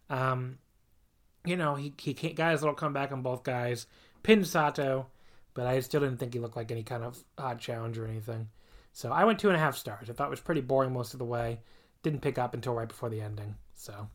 You know, he got his little comeback on both guys, pinned Sato, but I still didn't think he looked like any kind of hot challenger or anything. So I went 2.5 stars. I thought it was pretty boring most of the way. Didn't pick up until right before the ending. So,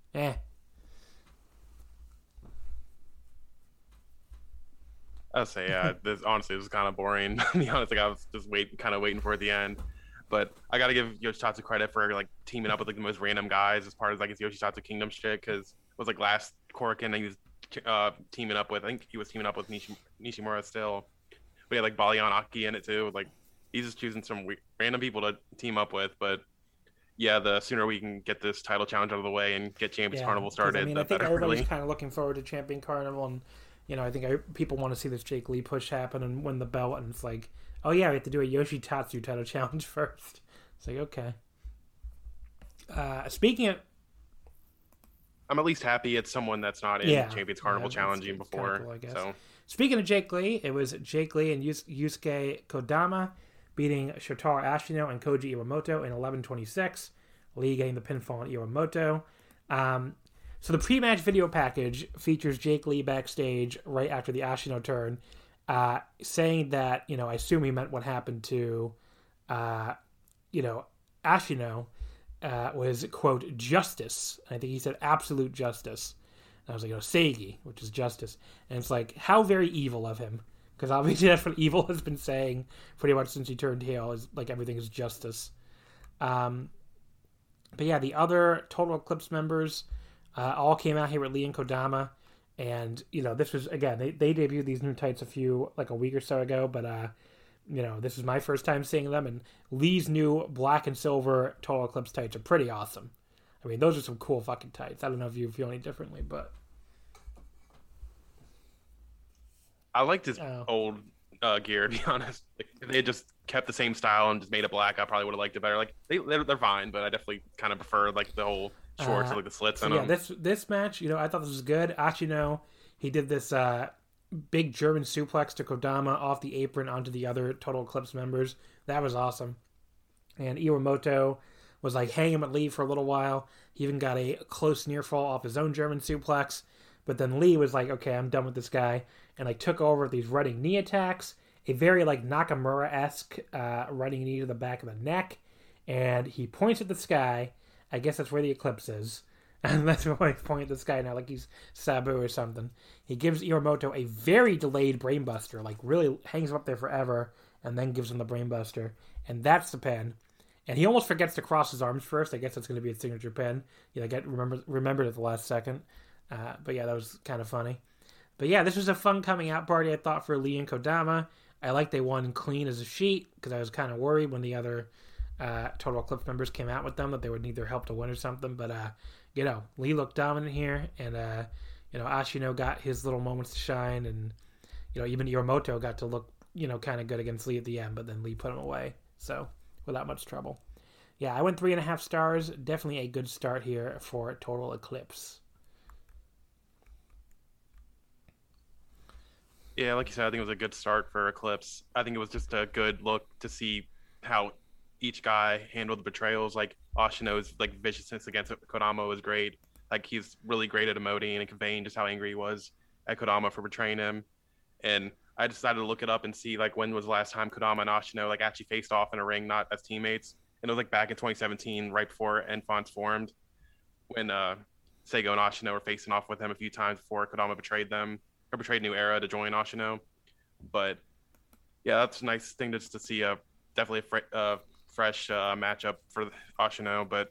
I'll say, yeah, honestly, it was kind of boring. To be honest, like, I was just waiting for it at the end. But I got to give Yoshitatsu credit for, like, teaming up with, like, the most random guys as part of, like, his Yoshitatsu Kingdom shit, because it was, like, last Korakuen he was teaming up with, I think he was teaming up with Nishimura still. We had, like, Balian Aki in it, too. Like, he's just choosing some random people to team up with, but yeah, the sooner we can get this title challenge out of the way and get Champions Carnival started, I mean, I think everybody's kind of looking forward to Champion Carnival, and you know, I think people want to see this Jake Lee push happen and win the belt, and it's like, oh yeah, we have to do a Yoshitatsu title challenge first. It's like, okay. Speaking of, I'm at least happy it's someone that's not in Champions Carnival challenging before. Cool, I guess. So, speaking of Jake Lee, it was Jake Lee and Yusuke Kodama beating Shotaro Ashino and Koji Iwamoto in 11:26. Lee getting the pinfall on Iwamoto. So the pre-match video package features Jake Lee backstage right after the Ashino turn, saying that, you know, I assume he meant what happened to, you know, Ashino was, quote, justice. I think he said absolute justice. And I was like, you know, Seigi, which is justice. And it's like, how very evil of him. Because obviously that's what Evil has been saying pretty much since he turned heel, is like everything is justice. But yeah, the other Total Eclipse members all came out here with Lee and Kodama. And, this was, again, they debuted these new tights a week or so ago, but, this is my first time seeing them, and Lee's new black and silver Total Eclipse tights are pretty awesome. I mean, those are some cool fucking tights. I don't know if you feel any differently, but... I liked his old gear, to be honest. Like, if they had just kept the same style and just made it black, I probably would have liked it better. Like, they're fine, but I definitely kind of prefer, like, the whole shorts with, like, the slits in them. Yeah, this match, I thought this was good. Ashino, he did this big German suplex to Kodama off the apron onto the other Total Eclipse members. That was awesome. And Iwamoto was, like, hanging at Lee for a little while. He even got a close near fall off his own German suplex. But then Lee was like, okay, I'm done with this guy. And, like, took over with these running knee attacks. A very, like, Nakamura-esque running knee to the back of the neck. And he points at the sky. I guess that's where the eclipse is. And that's why he's pointing at the sky now, like he's Sabu or something. He gives Iwamoto a very delayed brainbuster, like really hangs him up there forever, and then gives him the brainbuster. And that's the pin. And he almost forgets to cross his arms first. I guess that's going to be a signature pin. Remembered at the last second. But yeah, that was kind of funny. But yeah, this was a fun coming out party, I thought, for Lee and Kodama. I like they won clean as a sheet, because I was kind of worried when the other Total Eclipse members came out with them that they would need their help to win or something. But, Lee looked dominant here, and, Ashino got his little moments to shine, and, even Iwamoto got to look, kind of good against Lee at the end, but then Lee put him away, so without much trouble. Yeah, I went 3.5 stars. Definitely a good start here for Total Eclipse. Yeah, like you said, I think it was a good start for Eclipse. I think it was just a good look to see how each guy handled the betrayals. Like, Ashino's like viciousness against Kodama was great. Like, he's really great at emoting and conveying just how angry he was at Kodama for betraying him. And I decided to look it up and see, like, when was the last time Kodama and Ashino, like, actually faced off in a ring, not as teammates. And it was, like, back in 2017, right before Enfants formed, when Seigo and Ashino were facing off with him a few times before Kodama betrayed them, or betrayed New Era to join Ashino. But, yeah, that's a nice thing just to see. Definitely a fresh matchup for Ashino, but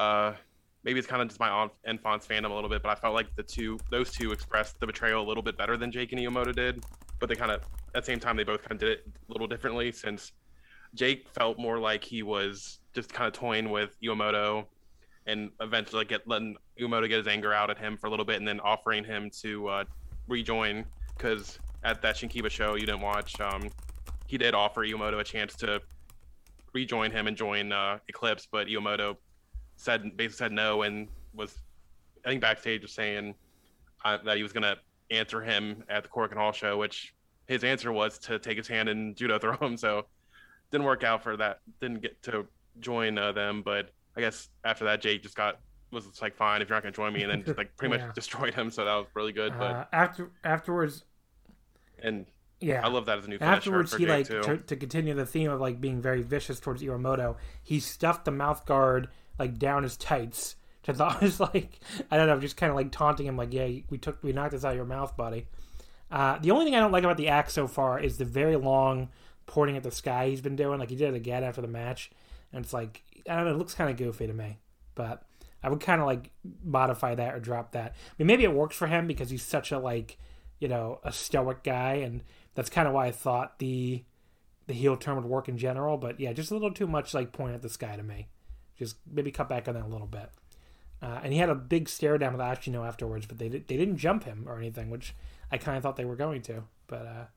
maybe it's kind of just my Enfants fandom a little bit, but I felt like those two expressed the betrayal a little bit better than Jake and Iwamoto did, but they kind of, at the same time, they both kind of did it a little differently, since Jake felt more like he was just kind of toying with Iwamoto and eventually letting Iwamoto get his anger out at him for a little bit, and then offering him to rejoin, because at that Shinkiba show you didn't watch, he did offer Iwamoto a chance to rejoin him and join Eclipse, but Iwamoto basically said no, and was, I think, backstage was saying that he was going to answer him at the Korakuen Hall show, which his answer was to take his hand and judo throw him, so didn't work out for that, didn't get to join them. But I guess after that, Jake was like, fine, if you're not going to join me, and then just, like, pretty much destroyed him, so that was really good. But afterwards, and yeah, I love that as a new finisher. Afterwards, he, like, to continue the theme of, like, being very vicious towards Iwamoto, he stuffed the mouth guard, like, down his tights, which I thought was, like, I don't know, just kind of, like, taunting him, like, yeah, we knocked this out of your mouth, buddy. The only thing I don't like about the act so far is the very long pointing at the sky he's been doing. Like, he did it again after the match, and it's like, I don't know, it looks kind of goofy to me, but I would kind of, like, modify that or drop that. I mean, maybe it works for him because he's such a, like, a stoic guy, and that's kind of why I thought the heel turn would work in general. But yeah, just a little too much, like, point at the sky to me. Just maybe cut back on that a little bit. And he had a big stare down with Ashino afterwards, but they didn't jump him or anything, which I kind of thought they were going to. But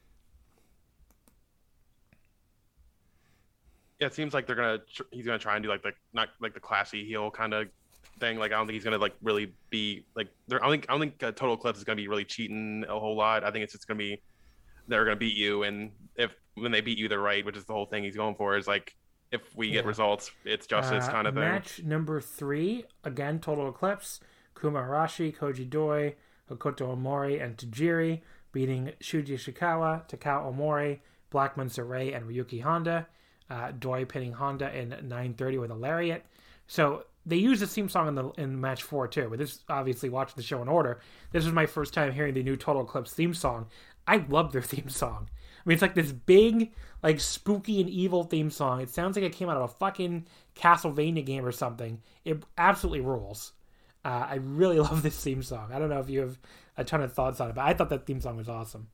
yeah, it seems like he's gonna try and do like not like the classy heel kind of thing. Like, I don't think he's gonna, like, really be like. I don't think Total Eclipse is gonna be really cheating a whole lot. I think it's just gonna be they're gonna beat you, and when they beat you, they're right, which is the whole thing he's going for. Is like, if we get results, it's justice kind of thing. Match number 3, again, Total Eclipse. Kuma Arashi, Koji Doi, Hokuto Omori, and Tajiri beating Shuji Ishikawa, Takao Omori, Blackman Saray, and Ryuki Honda. Doi pinning Honda in 9:30 with a lariat. So they used the theme song in match 4 too. But this, obviously, watching the show in order, this was my first time hearing the new Total Eclipse theme song. I love their theme song. I mean, it's like this big, like, spooky and evil theme song. It sounds like it came out of a fucking Castlevania game or something. It absolutely rules. I really love this theme song. I don't know if you have a ton of thoughts on it, but I thought that theme song was awesome.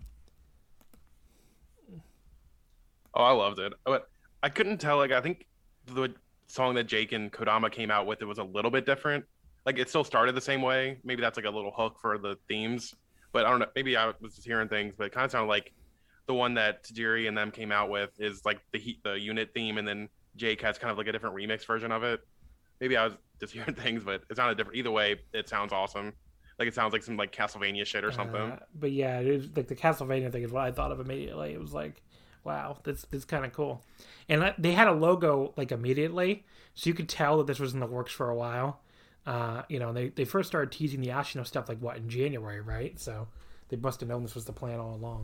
Oh, I loved it. But I couldn't tell. Like, I think the song that Jake and Kodama came out with, it was a little bit different. Like, it still started the same way. Maybe that's like a little hook for the themes. But I don't know. Maybe I was just hearing things, but it kind of sounded like the one that Tajiri and them came out with is like the unit theme, and then Jake has kind of like a different remix version of it. Maybe I was just hearing things, but it sounded different. Either way, it sounds awesome. Like, it sounds like some like Castlevania shit or something. But yeah, it was like the Castlevania thing is what I thought of immediately. It was like, wow, that's kind of cool. And they had a logo like immediately, so you could tell that this was in the works for a while. They first started teasing the Ashino stuff like in January, right? So they must have known this was the plan all along.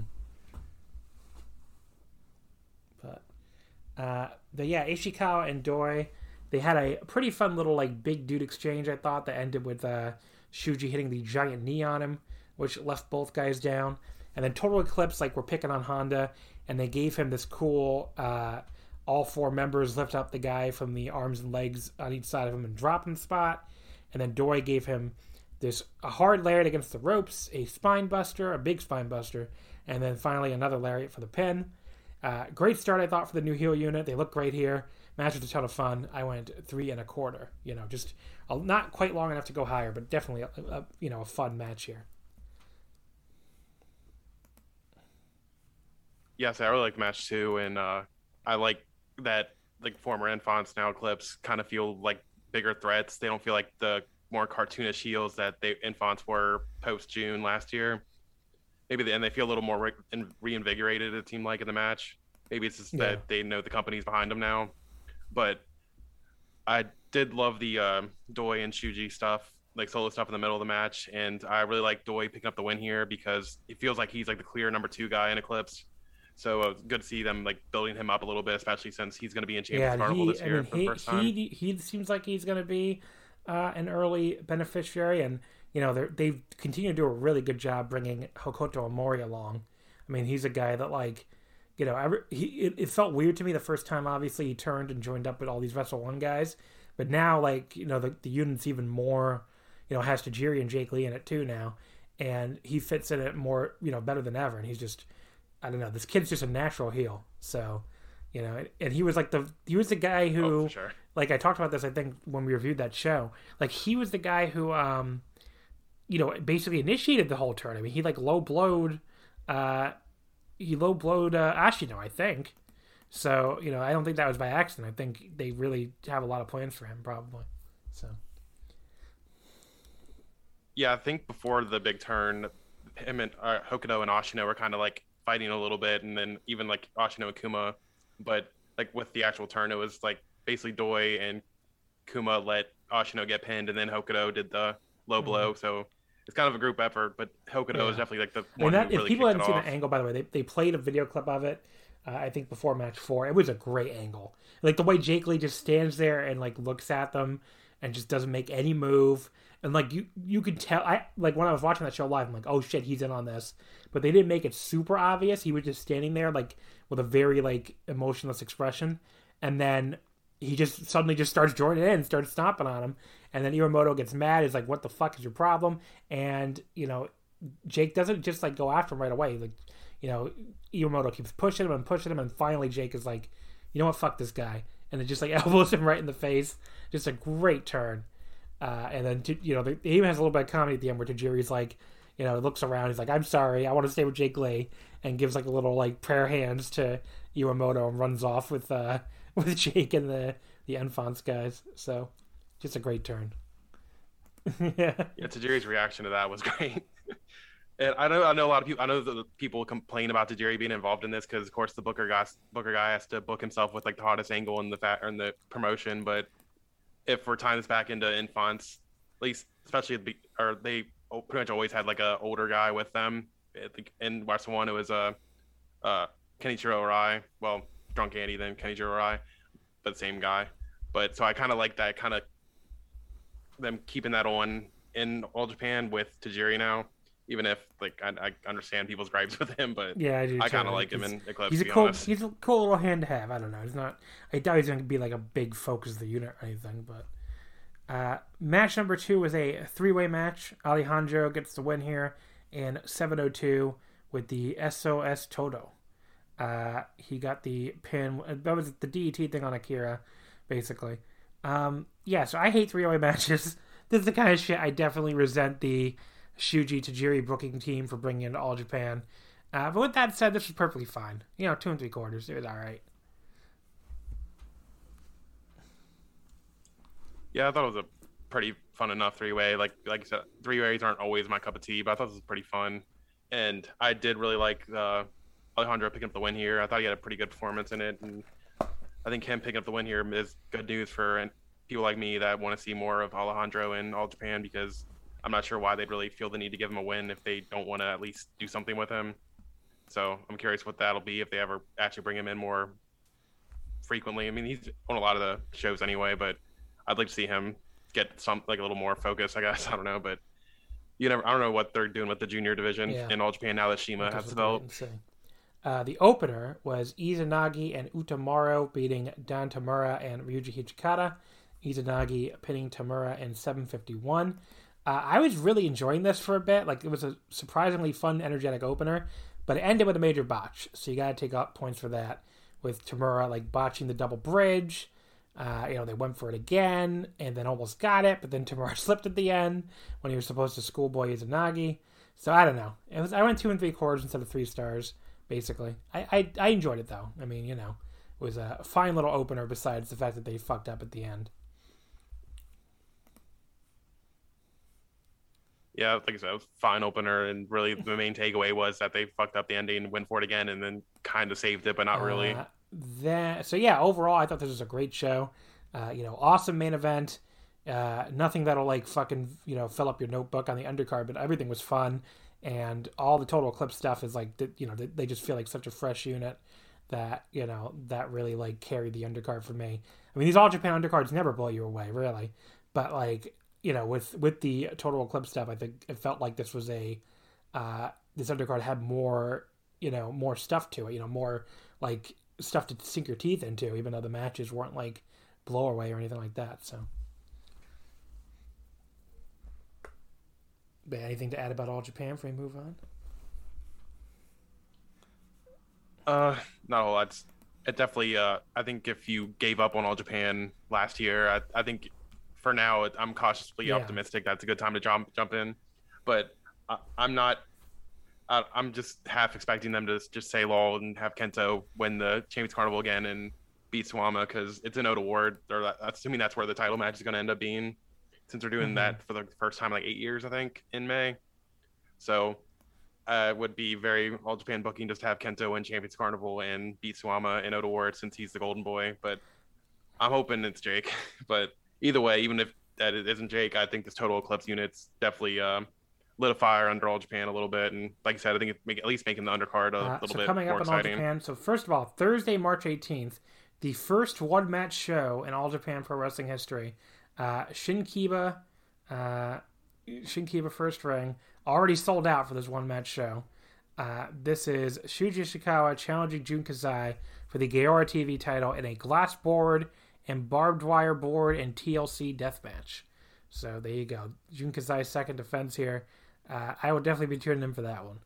But yeah, Ishikawa and Doi, they had a pretty fun little like big dude exchange, I thought, that ended with Shuji hitting the giant knee on him, which left both guys down. And then Total Eclipse, like, we're picking on Honda, and they gave him this cool all four members lift up the guy from the arms and legs on each side of him and drop him spot. And then Doi gave him a hard lariat against the ropes, a spine buster, a big spine buster, and then finally another lariat for the pin. Great start, I thought, for the new heel unit. They look great here. Match was a ton of fun. I went 3 1/4. Just not quite long enough to go higher, but definitely a fun match here. Yes, I really like match 2, and I like that like former Enfants now Eclipse kind of feel like bigger threats. They don't feel like the more cartoonish heels that Enfants were post June last year. And they feel a little more reinvigorated, it seemed like, in the match. Maybe it's just that they know the company's behind them now. But I did love the Doi and Shuji stuff, like solo stuff in the middle of the match. And I really like Doi picking up the win here because it feels like he's like the clear number 2 guy in Eclipse. So it was good to see them like building him up a little bit, especially since he's going to be in Champions Carnival this year for the first time. He seems like he's going to be an early beneficiary, and they've continued to do a really good job bringing Hokuto Omori along. I mean, he's a guy that it felt weird to me the first time. Obviously, he turned and joined up with all these Wrestle One guys, but now the unit's even more. Has Tajiri and Jake Lee in it too now, and he fits in it more better than ever. And he's just, I don't know, this kid's just a natural heel. So, and he was the guy who, for sure. Like I talked about this, I think when we reviewed that show, like he was the guy who, basically initiated the whole turn. I mean, he like low blowed Ashino, I think. So, I don't think that was by accident. I think they really have a lot of plans for him, probably. So. Yeah, I think before the big turn, him and Hokuto and Ashino were kind of like fighting a little bit, and then even like Ashino and Kuma. But like with the actual turn, it was like basically Doi and Kuma let Ashino get pinned, and then Hokuto did the low blow. So it's kind of a group effort, but Hokuto is definitely like the one who really kicked it off. If people hadn't seen the angle, by the way, they played a video clip of it, I think before match 4. It was a great angle. Like the way Jake Lee just stands there and like looks at them and just doesn't make any move. And like you could tell, when I was watching that show live, I'm like, oh shit, he's in on this. But they didn't make it super obvious. He was just standing there like with a very like emotionless expression, and then he just suddenly just starts joining in and starts stomping on him. And then Iwamoto gets mad. He's like, what the fuck is your problem? And, Jake doesn't just like go after him right away. Like, Iwamoto keeps pushing him. And finally Jake is like, you know what? Fuck this guy. And it just like elbows him right in the face. Just a great turn. And then, it even has a little bit of comedy at the end where Tajiri's like, looks around. He's like, I'm sorry. I want to stay with Jake Lee. And gives like a little like prayer hands to Iwamoto and runs off with Jake and the Enfants guys. So just a great turn. Yeah, Tajiri's reaction to that was great. And I know a lot of people. I know the people complain about Tajiri being involved in this because, of course, the Booker guy has to book himself with like the hottest angle in the promotion. But if we're tying this back into Enfants, at least especially they pretty much always had like a older guy with them. In Wrestle One, it was Kenichiro Arai. Well, Drunk Andy, then Kenichiro Arai, but the same guy. But so I kind of like that, kind of them keeping that on in All Japan with Tajiri now, even if like I understand people's gripes with him, but yeah, I kind of like him in Eclipse. He's a cool little hand to have. I don't know. I doubt he's going to be like a big focus of the unit or anything, but Match number 2 was a 3-way match. Alejandro gets the win here in 7:02 with the SOS Todo. He got the pin. That was the DET thing on Akira, basically. So I hate 3-way matches. This is the kind of shit I definitely resent the Shuji Tajiri booking team for bringing into All Japan. But with that said, this was perfectly fine. 2 3/4. It was all right. Yeah, I thought it was a pretty fun enough 3-way. Like you said, 3-ways aren't always my cup of tea, but I thought this was pretty fun. And I did really like Alejandro picking up the win here. I thought he had a pretty good performance in it. And I think him picking up the win here is good news for people like me that want to see more of Alejandro in All Japan, because I'm not sure why they'd really feel the need to give him a win if they don't want to at least do something with him. So I'm curious what that'll be if they ever actually bring him in more frequently. I mean, he's on a lot of the shows anyway, but I'd like to see him get a little more focus, I guess. I don't know, but I don't know what they're doing with the junior division in All Japan now that Shima has developed. The opener was Izanagi and Utamaro beating Dan Tamura and Ryuji Hijikata. Izanagi pinning Tamura in 7:51. I was really enjoying this for a bit. It was a surprisingly fun, energetic opener, but it ended with a major botch. So you got to take up points for that, with Tamura botching the double bridge. They went for it again and then almost got it, but then Tamura slipped at the end when he was supposed to schoolboy Izanagi. So I don't know. I went 2 3/4 instead of 3 stars, basically. I enjoyed it though. I mean, it was a fine little opener besides the fact that they fucked up at the end. Yeah, like I said, fine opener, and really the main takeaway was that they fucked up the ending and went for it again, and then kind of saved it, but not really. Overall, I thought this was a great show. Awesome main event. Nothing that'll fucking fill up your notebook on the undercard, but everything was fun, and all the Total Eclipse stuff is they just feel like such a fresh unit that that really carried the undercard for me. I mean, these All Japan undercards never blow you away, really, but with the Total Eclipse stuff, I think it felt like this was this undercard had more, more stuff to it, more stuff to sink your teeth into, even though the matches weren't blow away or anything like that. So, but anything to add about All Japan before we move on? Not a whole lot. It definitely. I think if you gave up on All Japan last year, I think. For now, I'm cautiously optimistic that's a good time to jump in, but I'm not. I'm just half expecting them to just say lol and have Kento win the Champions Carnival again and beat Suwama, because it's an Oda Award. Or assuming that's where the title match is going to end up being, since they're doing that for the first time in 8 years, I think, in May. So it would be very All Japan booking just to have Kento win Champions Carnival and beat Suwama in Oda Award, since he's the golden boy. But I'm hoping it's Jake. But either way, even if that it isn't Jake, I think this Total Eclipse unit's definitely lit a fire under All Japan a little bit. And like I said, I think it's at least making the undercard a little bit coming more up exciting. In All Japan, so first of all, Thursday, March 18th, the first one-match show in All Japan Pro Wrestling history. Shinkiba First Ring, already sold out for this one-match show. This is Shuji Ishikawa challenging Jun Kazai for the Gaora TV title in a glass board and barbed wire board and TLC deathmatch. So there you go. Jun Kazai's second defense here. I would definitely be tuning in for that one.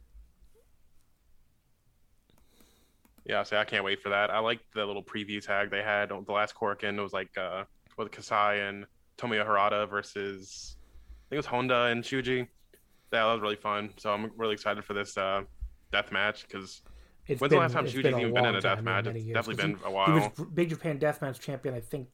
Yeah, so I can't wait for that. I liked the little preview tag they had on the last Korakuen. It was with Kasai and Tomoya Harada versus, I think it was Honda and Shuji. That was really fun. So I'm really excited for this death match, because when's the last time Shuji's even been in a death match? It's definitely been a while. He was Big Japan Deathmatch champion, I think,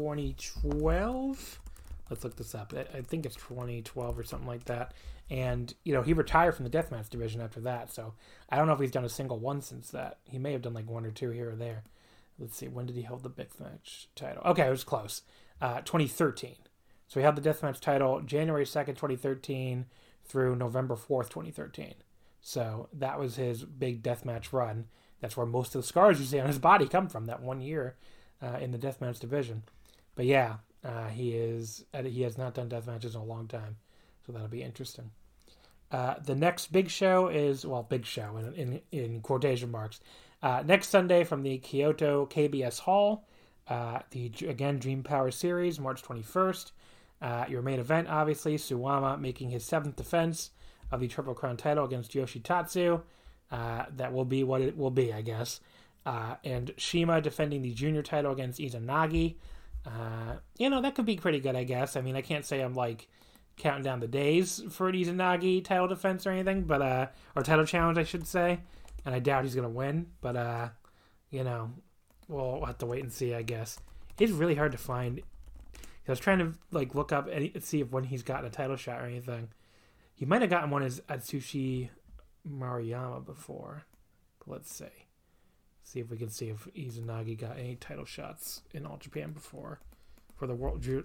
2012. Let's look this up. I think it's 2012 or something like that. And, he retired from the Deathmatch division after that. So I don't know if he's done a single one since that. He may have done one or two here or there. Let's see. When did he hold the Deathmatch title? Okay, it was close. 2013. So he held the Deathmatch title January 2nd, 2013 through November 4th, 2013. So that was his big deathmatch run. That's where most of the scars you see on his body come from, that 1 year in the deathmatch division. But yeah, he has not done deathmatches in a long time, so that'll be interesting. The next big show is, big show in quotation marks. Next Sunday from the Kyoto KBS Hall, Again, Dream Power Series, March 21st. Your main event, obviously, Suwama making his 7th defense of the Triple Crown title against Yoshitatsu. That will be what it will be, I guess. And Shima defending the junior title against Izanagi. That could be pretty good, I guess. I mean, I can't say I'm, counting down the days for an Izanagi title defense or anything, but, or title challenge, I should say. And I doubt he's going to win, but, we'll have to wait and see, I guess. It's really hard to find. I was trying to look up and see if when he's gotten a title shot or anything. He might have gotten one as Atsushi Maruyama before. But let's see if we can see if Izanagi got any title shots in All Japan before for the World Jute.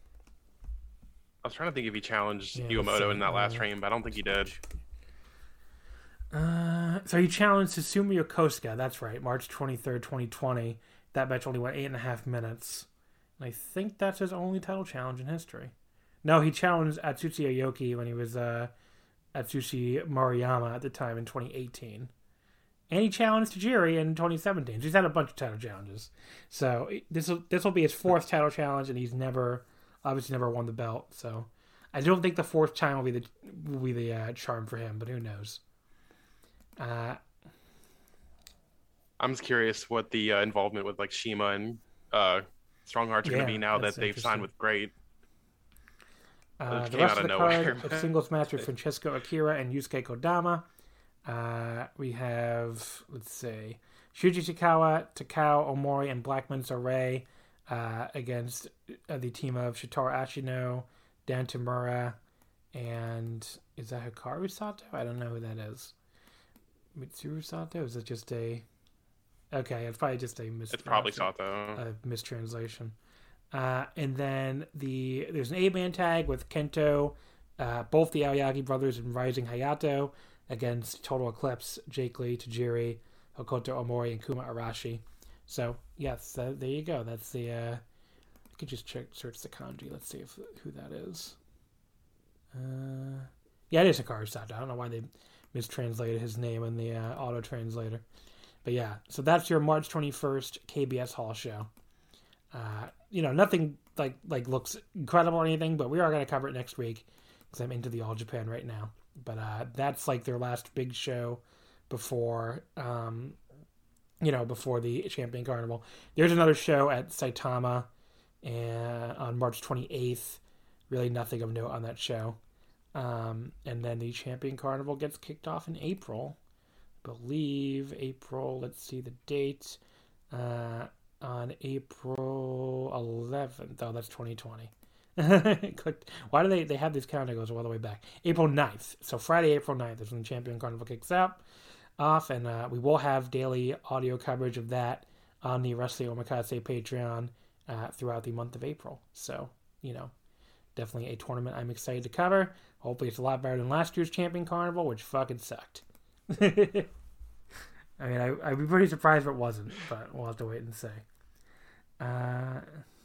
I was trying to think if he challenged Yuamoto in that last reign, but I don't think he did. So he challenged Susumu Yokosuka. That's right, March 23rd, 2020. That match only went 8.5 minutes. And I think that's his only title challenge in history. No, he challenged Atsushi Aoki when he was Atsushi Maruyama at the time in 2018. And he challenged Tajiri in 2017. So he's had a bunch of title challenges. So this will be his 4th title challenge, and he's obviously never won the belt. So I don't think the 4th time will be the charm for him, but who knows? I'm just curious what the involvement with Shima and Strong Hearts are going to be now that they've signed with Great. The rest of the card, a singles match with Francesco Akira and Yusuke Kodama. We have, Shuji Ishikawa, Takao Omori, and Black Mensa Ray against the team of Shotaro Ashino, Dan Tamura, and is that Hikaru Sato? I don't know who that is. Mitsuru Sato? Is it just a... Okay, it's probably just a It's probably Sato. A mistranslation. And then there's an 8-man tag with Kento, both the Aoyagi brothers and Rising Hayato against Total Eclipse, Jake Lee, Tajiri, Hokoto Omori, and Kuma Arashi. So, yes, there you go. That's the... I could just search the kanji. Let's see who that is. Yeah, it is Hikaru Sato. I don't know why they mistranslated his name in the auto-translator. But yeah, so that's your March 21st KBS Hall show. Nothing looks incredible or anything, but we are going to cover it next week because I'm into the All Japan right now. But that's their last big show before, before the Champion Carnival. There's another show at Saitama on March 28th. Really nothing of note on that show. And then the Champion Carnival gets kicked off in April. Believe April, let's see the date, on April 11th. Oh, that's 2020. Why do they have this calendar goes all the way back? April 9th. So Friday, April 9th is when the Champion Carnival kicks off, and we will have daily audio coverage of that on the Wrestling Omakase Patreon throughout the month of April. So, definitely a tournament I'm excited to cover. Hopefully it's a lot better than last year's Champion Carnival, which fucking sucked. I mean, I'd be pretty surprised if it wasn't, but we'll have to wait and see. I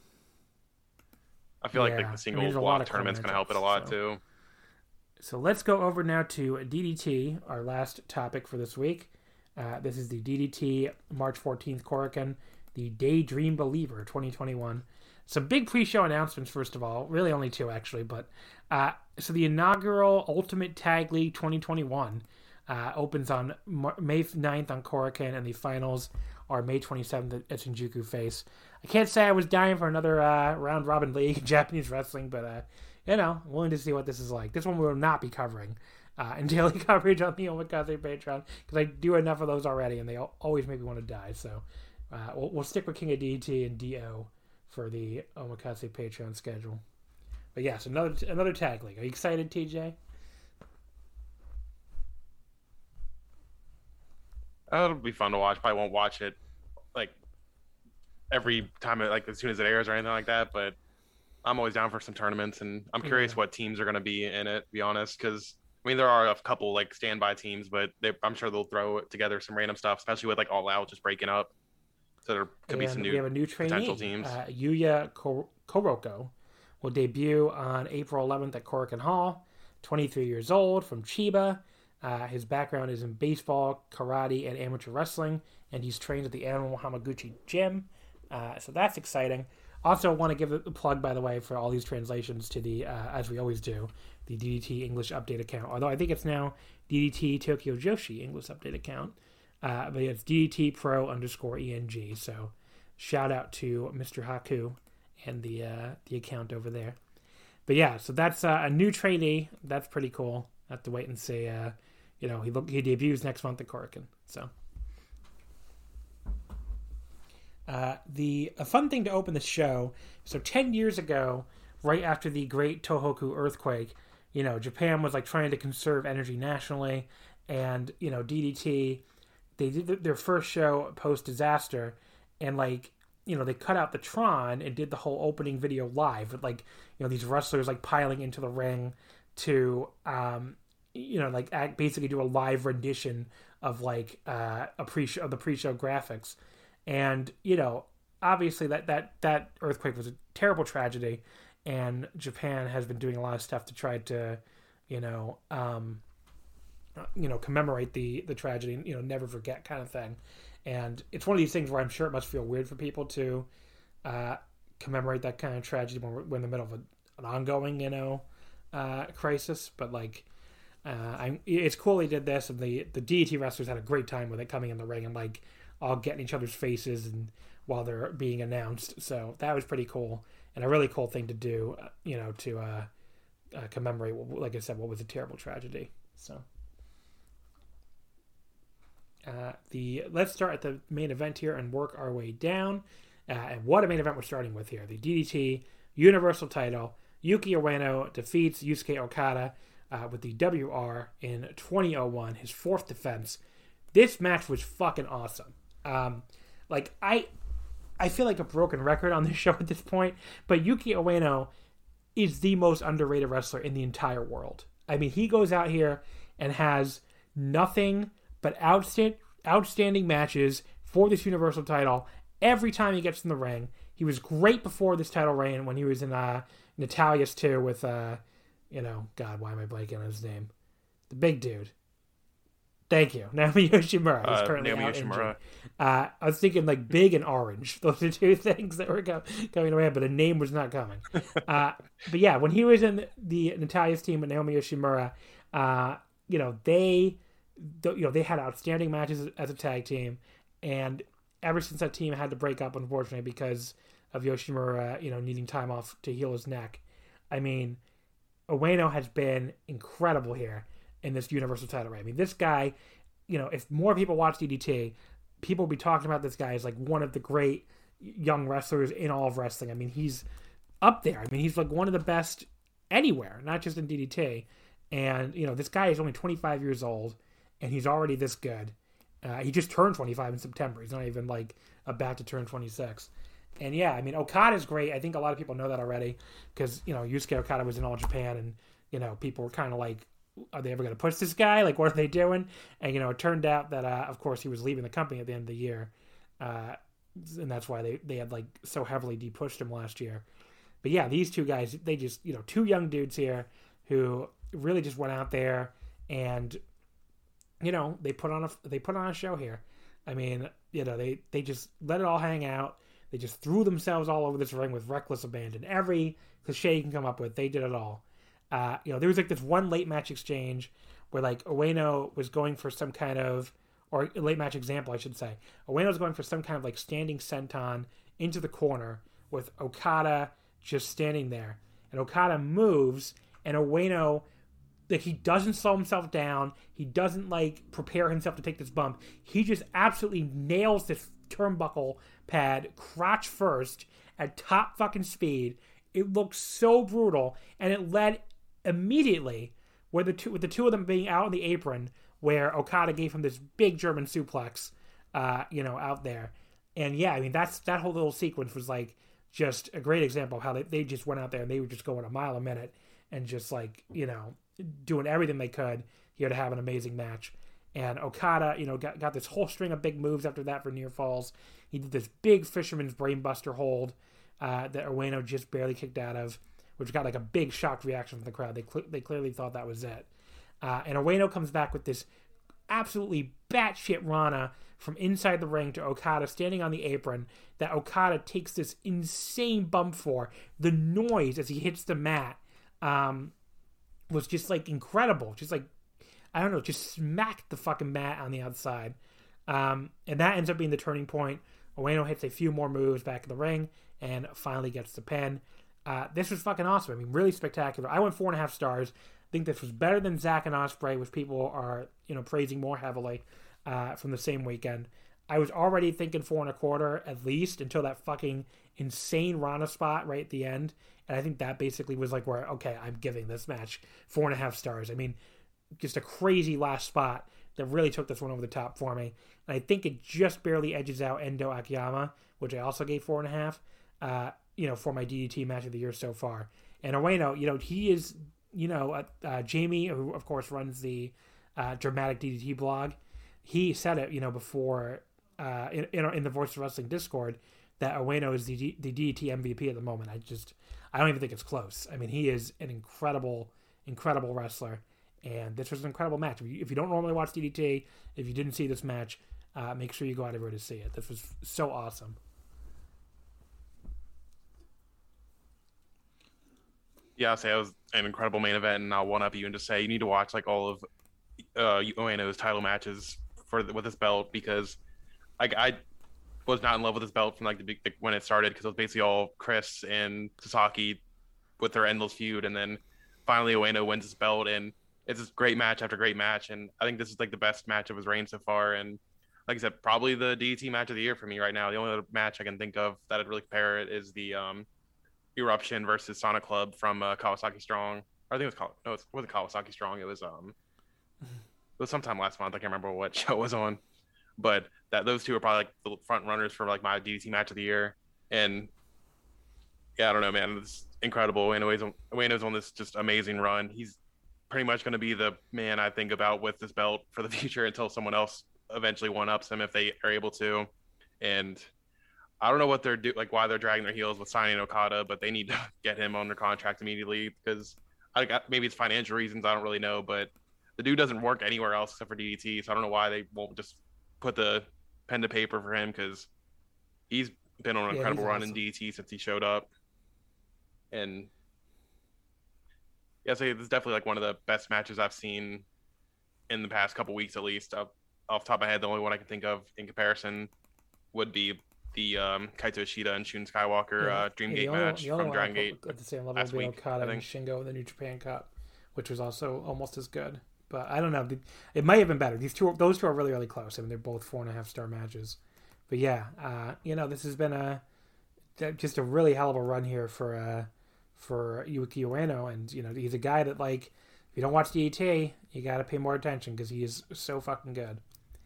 feel like the single block tournament's going to help it a lot, too. So let's go over now to DDT, our last topic for this week. This is the DDT March 14th Korakuen, the Daydream Believer 2021. Some big pre-show announcements, first of all. Really only 2, actually. But so the inaugural Ultimate Tag League 2021 opens on May 9th on Korakuen, and the finals are May 27th at Shinjuku Face. I can't say I was dying for another round-robin league in Japanese wrestling, but, willing to see what this is like. This one we will not be covering in daily coverage on the Omakase Patreon, because I do enough of those already, and they always make me want to die. So we'll stick with King of DDT and DO for the Omakase Patreon schedule. But yes, another tag league. Are you excited, TJ? It'll be fun to watch. Probably won't watch it every time, as soon as it airs or anything like that. But I'm always down for some tournaments, and I'm curious what teams are going to be in it. To be honest, because there are a couple standby teams, but I'm sure they'll throw together some random stuff, especially with All Out just breaking up. So there could be some new. We have a new trainee, potential teams. Yuya Koroko will debut on April 11th at Korakuen Hall. 23 years old, from Chiba. His background is in baseball, karate, and amateur wrestling, and he's trained at the Animal Hamaguchi Gym. So that's exciting. Also, want to give a plug, by the way, for all these translations to the, as we always do, the DDT English Update account. Although I think it's now DDT Tokyo Joshi English Update account. But it's DDT Pro _ENG. So shout out to Mr. Haku and the account over there. But yeah, so that's a new trainee. That's pretty cool. I have to wait and see. He debuts next month at Korakuen. So a fun thing to open the show. So 10 years ago, right after the Great Tohoku earthquake, Japan was like trying to conserve energy nationally, and DDT, they did their first show post disaster, and they cut out the Tron and did the whole opening video live with these wrestlers piling into the ring to basically do a live rendition of the pre-show graphics. And obviously that earthquake was a terrible tragedy, and Japan has been doing a lot of stuff to try to commemorate the tragedy, never forget kind of thing. And it's one of these things where I'm sure it must feel weird for people to commemorate that kind of tragedy when we're in the middle of an ongoing, crisis. But it's cool he did this, and the DDT wrestlers had a great time with it, coming in the ring and all getting each other's faces and while they're being announced. So that was pretty cool, and a really cool thing to do, to commemorate, like I said, what was a terrible tragedy. So. Let's start at the main event here and work our way down. And what a main event we're starting with here. The DDT Universal title. Yuki Ueno defeats Yusuke Okada with the WR in 2001, his fourth defense. This match was fucking awesome. I feel like a broken record on this show at this point, but Yuki Ueno is the most underrated wrestler in the entire world. I mean, he goes out here and has nothing but outstanding matches for this Universal title every time he gets in the ring. He was great before this title reign when he was in Natalia's 2 with, God, why am I blanking on his name? The big dude. Thank you. Naomi Yoshimura. He's currently Naomi Yoshimura. I was thinking big and orange. Those are two things that were coming away, but a name was not coming. But yeah, when he was in the Natalia's team with Naomi Yoshimura, they had outstanding matches as a tag team, and ever since that team had to break up, unfortunately, because of Yoshimura, needing time off to heal his neck. I mean, Ueno has been incredible here in this Universal title reign. I mean, this guy, if more people watch DDT, people will be talking about this guy as one of the great young wrestlers in all of wrestling. I mean, he's up there. I mean, he's one of the best anywhere, not just in DDT. And, this guy is only 25 years old, and he's already this good. He just turned 25 in September. He's not even about to turn 26. And yeah, I mean, Okada's great. I think a lot of people know that already because, Yusuke Okada was in All Japan, and, people were kind of are they ever going to push this guy? What are they doing? And, it turned out that, of course, he was leaving the company at the end of the year. And that's why they had so heavily de-pushed him last year. But yeah, these two guys, they just, two young dudes here who really just went out there and, they put on a show here. I mean, they just let it all hang out. They just threw themselves all over this ring with reckless abandon. Every cliche you can come up with, they did it all. There was this one late match exchange where Ueno was going for some kind of, or a late match example, I should say. Ueno was going for some kind of standing senton into the corner with Okada just standing there. And Okada moves, and Ueno, he doesn't slow himself down. He doesn't prepare himself to take this bump. He just absolutely nails this turnbuckle pad crotch first at top fucking speed. It looked so brutal, and it led immediately with the two of them being out on the apron, where Okada gave him this big German suplex, out there. And yeah, I mean, that whole little sequence was just a great example of how they just went out there and they were just going a mile a minute and just doing everything they could here to have an amazing match. And Okada, got this whole string of big moves after that for near falls. He did this big fisherman's brainbuster hold that Ueno just barely kicked out of, which got a big shocked reaction from the crowd. They clearly thought that was it. And Ueno comes back with this absolutely batshit Rana from inside the ring to Okada standing on the apron that Okada takes this insane bump for. The noise as he hits the mat was just like incredible. Just like, I don't know, just smacked the fucking mat on the outside. And that ends up being the turning point. Ueno hits a few more moves back in the ring and finally gets the pin. This was fucking awesome. I mean, really spectacular. I went 4.5 stars. I think this was better than Zack and Ospreay, which people are, praising more heavily from the same weekend. I was already thinking 4.25 at least until that fucking insane Rana spot right at the end. And I think that basically was like where, okay, I'm giving this match 4.5 stars. I mean, just a crazy last spot that really took this one over the top for me. And I think it just barely edges out Endo Akiyama, which I also gave 4.5, for my DDT match of the year so far. And Ueno, he is, Jamie, who of course runs the Dramatic DDT blog, he said it, before in the Voice of Wrestling Discord that Ueno is the DDT MVP at the moment. I don't even think it's close. I mean, he is an incredible wrestler, and this was an incredible match. If you don't normally watch DDT, if you didn't see this match, make sure you go out of here to see it. This was so awesome. Yeah, I'll say it was an incredible main event, and I'll one-up you and just say you need to watch like all of Ueno's title matches with this belt, because I was not in love with this belt from when it started, because it was basically all Chris and Sasaki with their endless feud, and then finally Ueno wins this belt, and it's just great match after great match, and I think this is like the best match of his reign so far, and like I said, probably the DDT match of the year for me right now. The only other match I can think of that I'd really compare it is the Eruption versus Sonic Club from Kawasaki Strong. Or I think it wasn't Kawasaki Strong. It was sometime last month. I can't remember what show it was on, but those two are probably like the front runners for like my DDT match of the year. And yeah, I don't know, man, it's incredible. Ueno's on this just amazing run. He's pretty much going to be the man I think about with this belt for the future until someone else eventually one-ups him if they are able to. And I don't know what they're why they're dragging their heels with signing Okada, but they need to get him under contract immediately, because maybe it's financial reasons. I don't really know, but the dude doesn't work anywhere else except for DDT. So I don't know why they won't just put the pen to paper for him, because he's been on an incredible run in DDT since he showed up. And yeah, so this is definitely like one of the best matches I've seen in the past couple weeks, at least. Off the top of my head, the only one I can think of in comparison would be the Kaito Ishida and Shun Skywalker Dreamgate match from Dragon Gate. At the same level would be Okada and Shingo in the New Japan Cup, which was also almost as good. But I don't know. It might have been better. Those two are really, really close. I mean, they're both 4.5 star matches. But yeah, this has been just a really hell of a run here for Yuki Ueno, and he's a guy that, like, if you don't watch DDT, you got to pay more attention because he is so fucking good.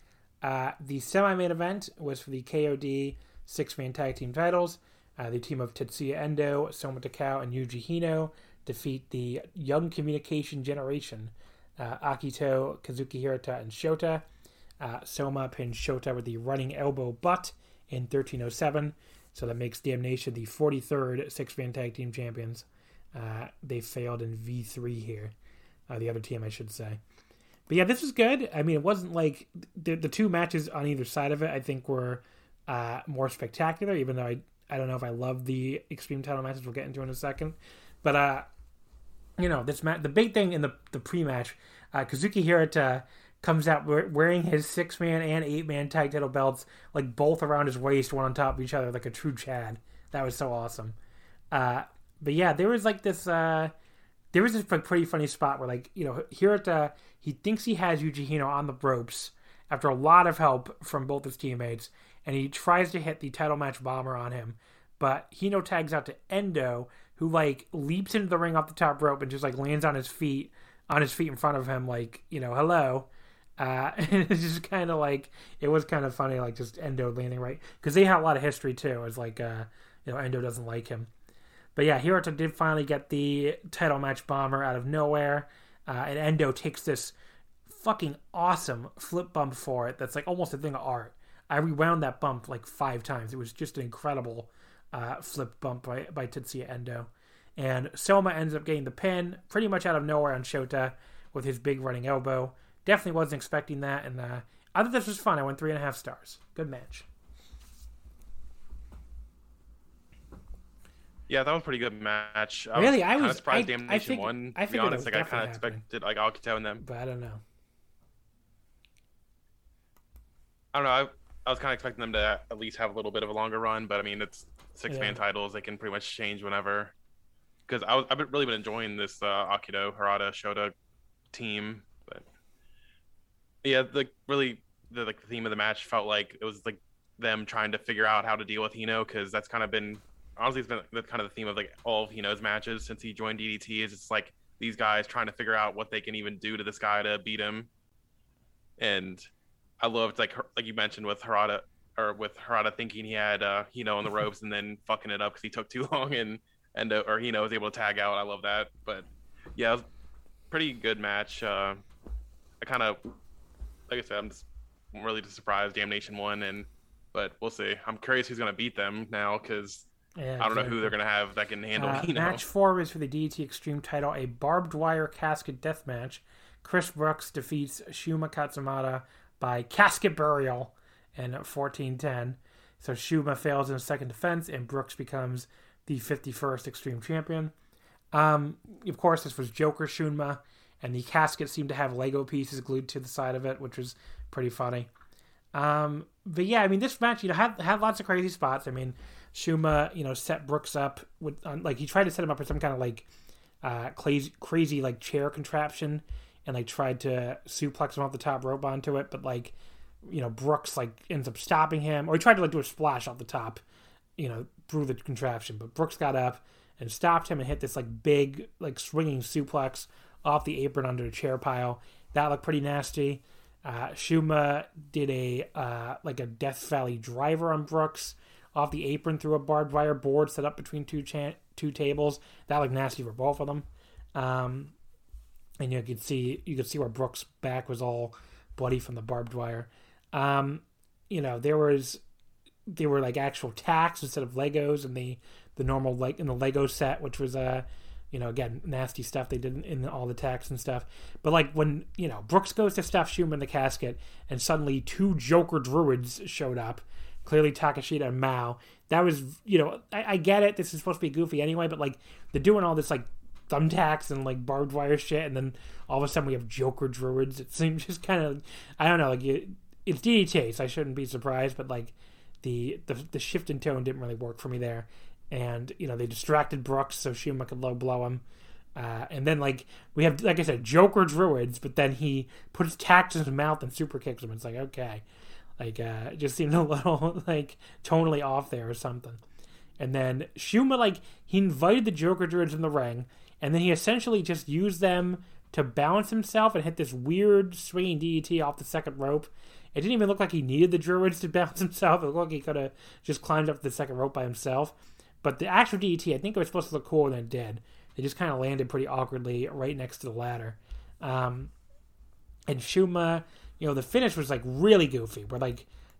The semi-main event was for the KOD 6-man tag team titles. The team of Tetsuya Endo, Soma Takao, and Yuji Hino defeat the Young Communication Generation, Akito, Kazuki Hirata, and Shota. Soma pinned Shota with the running elbow butt in 13:07, so that makes Damnation the 43rd 6-man tag team champions. They failed in V3 here. The other team, I should say. But yeah, this was good. I mean, it wasn't like the two matches on either side of it, I think, were more spectacular, even though I don't know if I love the Extreme title matches we'll get into in a second. But, this match, the big thing in the pre-match, Kazuki Hirata comes out wearing his 6-man and 8-man tag title belts, like both around his waist, one on top of each other, like a true Chad. That was so awesome. But yeah, there was like this... There was this pretty funny spot where, like, Hirata, he thinks he has Yuji Hino on the ropes after a lot of help from both his teammates, and he tries to hit the title match bomber on him, but Hino tags out to Endo, who, like, leaps into the ring off the top rope and just, like, lands on his feet in front of him, like, hello. And it's just kind of like, it was kind of funny, like, just Endo landing right, because they had a lot of history, too. It was like, Endo doesn't like him. But yeah, Hirata did finally get the title match bomber out of nowhere, and Endo takes this fucking awesome flip bump for it that's like almost a thing of art. I rewound that bump like 5 times. It was just an incredible flip bump by Tetsuya Endo. And Soma ends up getting the pin pretty much out of nowhere on Shota with his big running elbow. definitely wasn't expecting that. And I thought this was fun. I went 3.5 stars. Good match. Yeah, that was a pretty good match. I was was surprised Damnation won. I To be figured honest, it like was I kind of definitely happening. expected like Akito and them. But I don't know. I don't know. I was kind of expecting them to at least have a little bit of a longer run, but I mean, it's 6-man titles. They can pretty much change whenever. Because I've really been enjoying this Akito, Harada, Shota team. But yeah, the theme of the match felt like it was like them trying to figure out how to deal with Hino, because that's kind of been, honestly, it's been the kind of the theme of like all of Hino's matches since he joined DDT. Is it's like these guys trying to figure out what they can even do to this guy to beat him. And I loved like you mentioned with Harada thinking he had Hino on the ropes and then fucking it up because he took too long or Hino was able to tag out. I love that. But yeah, it was a pretty good match. I kind of, like I said, I'm just really just surprised Damnation won, but we'll see. I'm curious who's gonna beat them now, because I don't know who they're gonna have that can handle Hino. Match 4 is for the DDT Extreme title, a barbed wire casket death match. Chris Brooks defeats Shuma Katsumata by casket burial in 14-10. So Shuma fails in his second defense, and Brooks becomes the 51st Extreme Champion. Of course, this was Joker Shuma, and the casket seemed to have Lego pieces glued to the side of it, which was pretty funny. But yeah, I mean, this match, had lots of crazy spots. I mean, Shuma, set Brooks up with, he tried to set him up with some kind of crazy chair contraption, and tried to suplex him off the top rope onto it, but Brooks ends up stopping him, or he tried to do a splash off the top, through the contraption, but Brooks got up and stopped him and hit this big swinging suplex off the apron under the chair pile. That looked pretty nasty. Shuma did a Death Valley driver on Brooks off the apron through a barbed wire board set up between two tables. That looked nasty for both of them. And you could see where Brooks' back was all bloody from the barbed wire. There were actual tacks instead of Legos in the normal in the Lego set, which was again, nasty stuff they did in all the tacks and stuff. But when Brooks goes to stuff Shuma in the casket, and suddenly 2 Joker Druids showed up, clearly Takashita and Mao. That was I get it. This is supposed to be goofy anyway, but they're doing all this thumbtacks and barbed wire shit, and then all of a sudden we have Joker Druids. It seems just kind of, I don't know, it's DDT, so I shouldn't be surprised, but the shift in tone didn't really work for me there. And they distracted Brooks so Shuma could low blow him, and then we have, like I said, Joker Druids, but then he puts tacks in his mouth and super kicks him. It's okay, it just seemed a little tonally off there or something. And then Shuma, he invited the Joker Druids in the ring, and then he essentially just used them to balance himself and hit this weird swinging DDT off the second rope. It didn't even look like he needed the Druids to balance himself. It looked like he could have just climbed up the second rope by himself. But the actual DDT, I think it was supposed to look cooler than it did. It just kind of landed pretty awkwardly right next to the ladder. And Shuma, the finish was really goofy. Where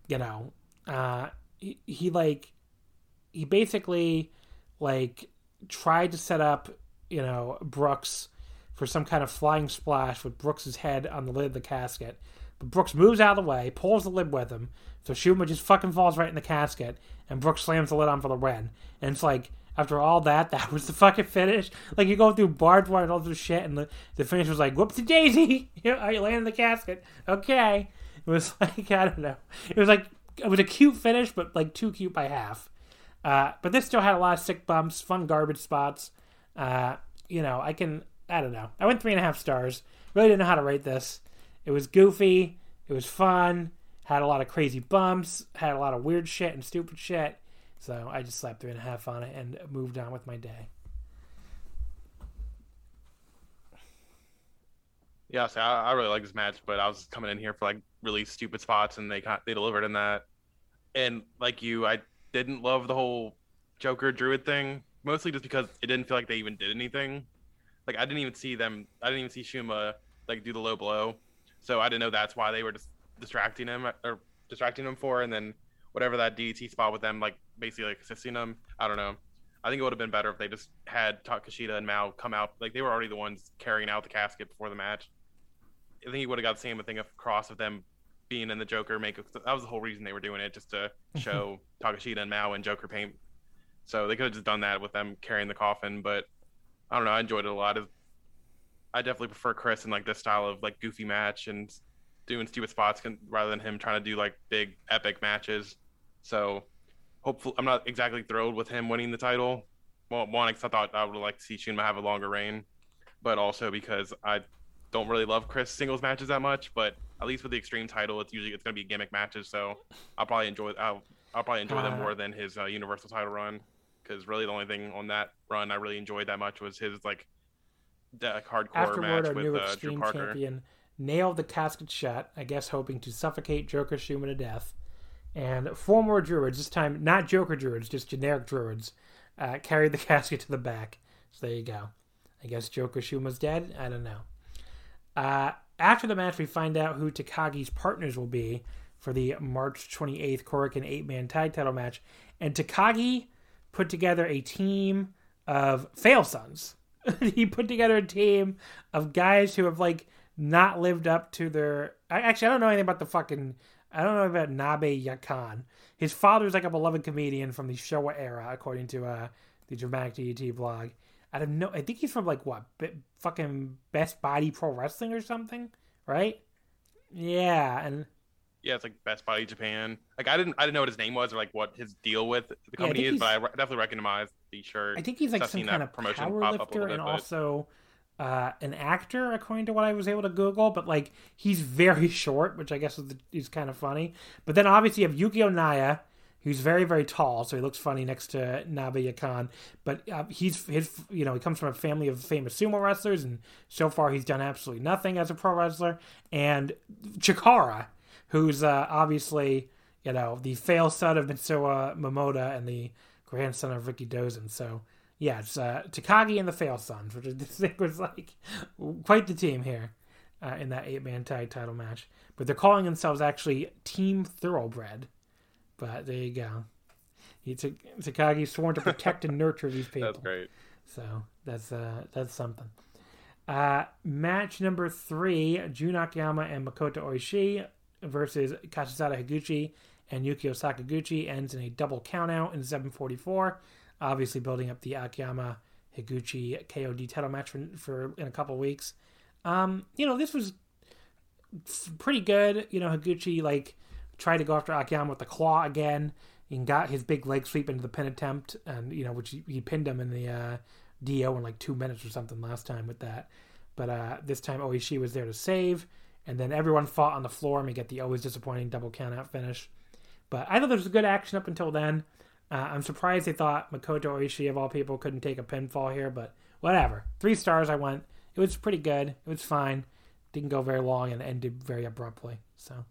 he basically tried to set up Brooks for some kind of flying splash with Brooks' head on the lid of the casket. But Brooks moves out of the way, pulls the lid with him, so Shuma just fucking falls right in the casket, and Brooks slams the lid on for the win. And it's after all that was the fucking finish? You go through barbed wire and all this shit, and the finish was whoopsie-daisy! You land in the casket. Okay. It was I don't know. It was it was a cute finish, but too cute by half. But this still had a lot of sick bumps, fun garbage spots. I don't know. I went 3.5 stars. Really didn't know how to rate this. It was goofy. It was fun. Had a lot of crazy bumps. Had a lot of weird shit and stupid shit. So I just slapped 3.5 on it and moved on with my day. Yeah, so I really like this match, but I was coming in here for really stupid spots, and they delivered in that. And like you, I didn't love the whole Joker Druid thing, mostly just because it didn't feel like they even did anything. I didn't even see Shuma do the low blow, so I didn't know that's why they were just distracting him for, and then whatever that DDT spot with them basically assisting him. I don't know. I think it would have been better if they just had Takashita and Mao come out. They were already the ones carrying out the casket before the match. think he would have got the same thing across with them being in the Joker makeup. That was the whole reason they were doing it, just to show Takashita and Mao in Joker paint. So they could have just done that with them carrying the coffin. But I don't know. I enjoyed it a lot. I definitely prefer Chris in like this style of like goofy match and doing stupid spots rather than him trying to do like big epic matches. So hopefully, I'm not exactly thrilled with him winning the title. Well, one, because I thought I would like to see Shunma have a longer reign, but also because I don't really love Chris singles matches that much. But at least with the Extreme title, it's going to be gimmick matches, so I'll probably enjoy them more than his Universal title run. Because really, the only thing on that run I really enjoyed that much was his like hardcore Afterward, match our with new Drew Extreme Parker. champion nailed the casket shut, I guess hoping to suffocate Joker Shuma to death. And 4 more Druids, this time not Joker Druids, just generic Druids, carried the casket to the back. So there you go. I guess Joker Shuma's dead? I don't know. After the match, we find out who Takagi's partners will be for the March 28th Korakuen 8-man tag title match. And Takagi put together a team of Fail Sons. He put together a team of guys who have, like, not lived up to their... Actually, I don't know anything about I don't know about Nabe Yakan. His father's like a beloved comedian from the Showa era, according to the Dramatic DDT blog. I think he's from like what? Fucking Best Body Pro Wrestling or something, right? Yeah, and yeah, it's like Best Body Japan. Like I didn't know what his name was or like what his deal with the company is, but I definitely recognize the shirt. I think he's like some kind of power lifter and also an actor, according to what I was able to Google. But like he's very short, which I guess is kind of funny. But then obviously you have Yukio Naya, who's very, very tall, so he looks funny next to Nabe Yakan. But he comes from a family of famous sumo wrestlers, and so far he's done absolutely nothing as a pro wrestler. And Chikara, who's obviously, the fail son of Mitsuo Momoda and the grandson of Ricky Dozen. So, yeah, it's Takagi and the Fail Sons, which I think was like quite the team here in that 8-man tag title match. But they're calling themselves actually Team Thoroughbred. But there you go. Takagi's sworn to protect and nurture these people. That's great. So that's something. Match number 3, Jun Akiyama and Makoto Oishi versus Kashisada Higuchi and Yukio Sakaguchi ends in a double countout in 7:44. Obviously building up the Akiyama Higuchi KOD title match for in a couple weeks. This was pretty good. Higuchi tried to go after Akiyama with the claw again and got his big leg sweep into the pin attempt, and which he pinned him in the DO in like 2 minutes or something last time with that. But this time Oishi was there to save, and then everyone fought on the floor and we get the always disappointing double countout finish. But I thought there was good action up until then. I'm surprised they thought Makoto Oishi, of all people, couldn't take a pinfall here, but whatever. 3 stars I went. It was pretty good. It was fine. Didn't go very long and ended very abruptly. So.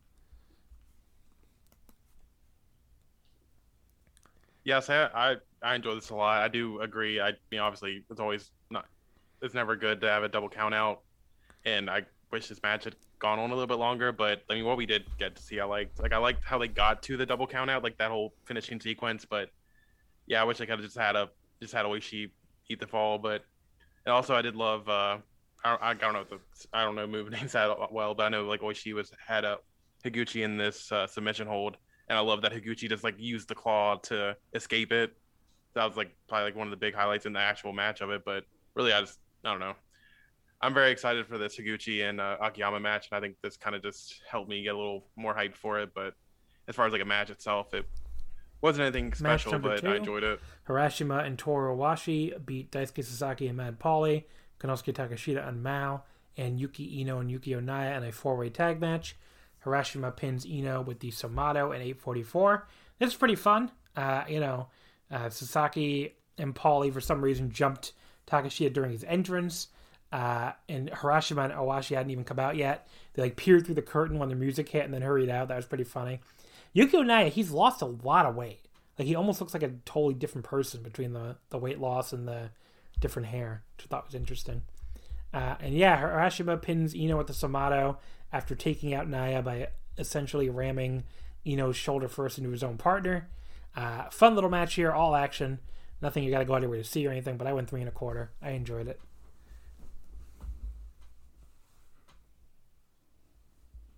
Yes, I enjoy this a lot. I do agree. Obviously, it's never good to have a double count out, and I wish this match had gone on a little bit longer. But what we did get to see, I liked how they got to the double count out, like that whole finishing sequence. But yeah, I wish I could have just had Oishi eat the fall. But and also I did love I don't know move names that well, but I know Oishi had a Higuchi in this submission hold. And I love that Higuchi just used the claw to escape it. That was probably one of the big highlights in the actual match of it. But really, I don't know. I'm very excited for this Higuchi and Akiyama match, and I think this kind of just helped me get a little more hyped for it. But as far as a match itself, it wasn't anything special, but 2, I enjoyed it. Harashima and Toru Owashi beat Daisuke Sasaki and Mad Pauly, Konosuke Takashita and Mao, and Yuki Ino and Yukio Naya in a 4-way tag match. Harashima pins Ino with the Somato at 8:44. This is pretty fun. Sasaki and Pauly for some reason jumped Takashita during his entrance. And Harashima and Owashi hadn't even come out yet. They peered through the curtain when the music hit and then hurried out. That was pretty funny. Yukio Naya, he's lost a lot of weight. He almost looks like a totally different person between the weight loss and the different hair, which I thought was interesting. Harashima pins Ino with the Somato after taking out Naya by essentially ramming Ino's shoulder first into his own partner. Fun little match here, all action. Nothing you got to go anywhere to see or anything, but I went 3 1/4. I enjoyed it.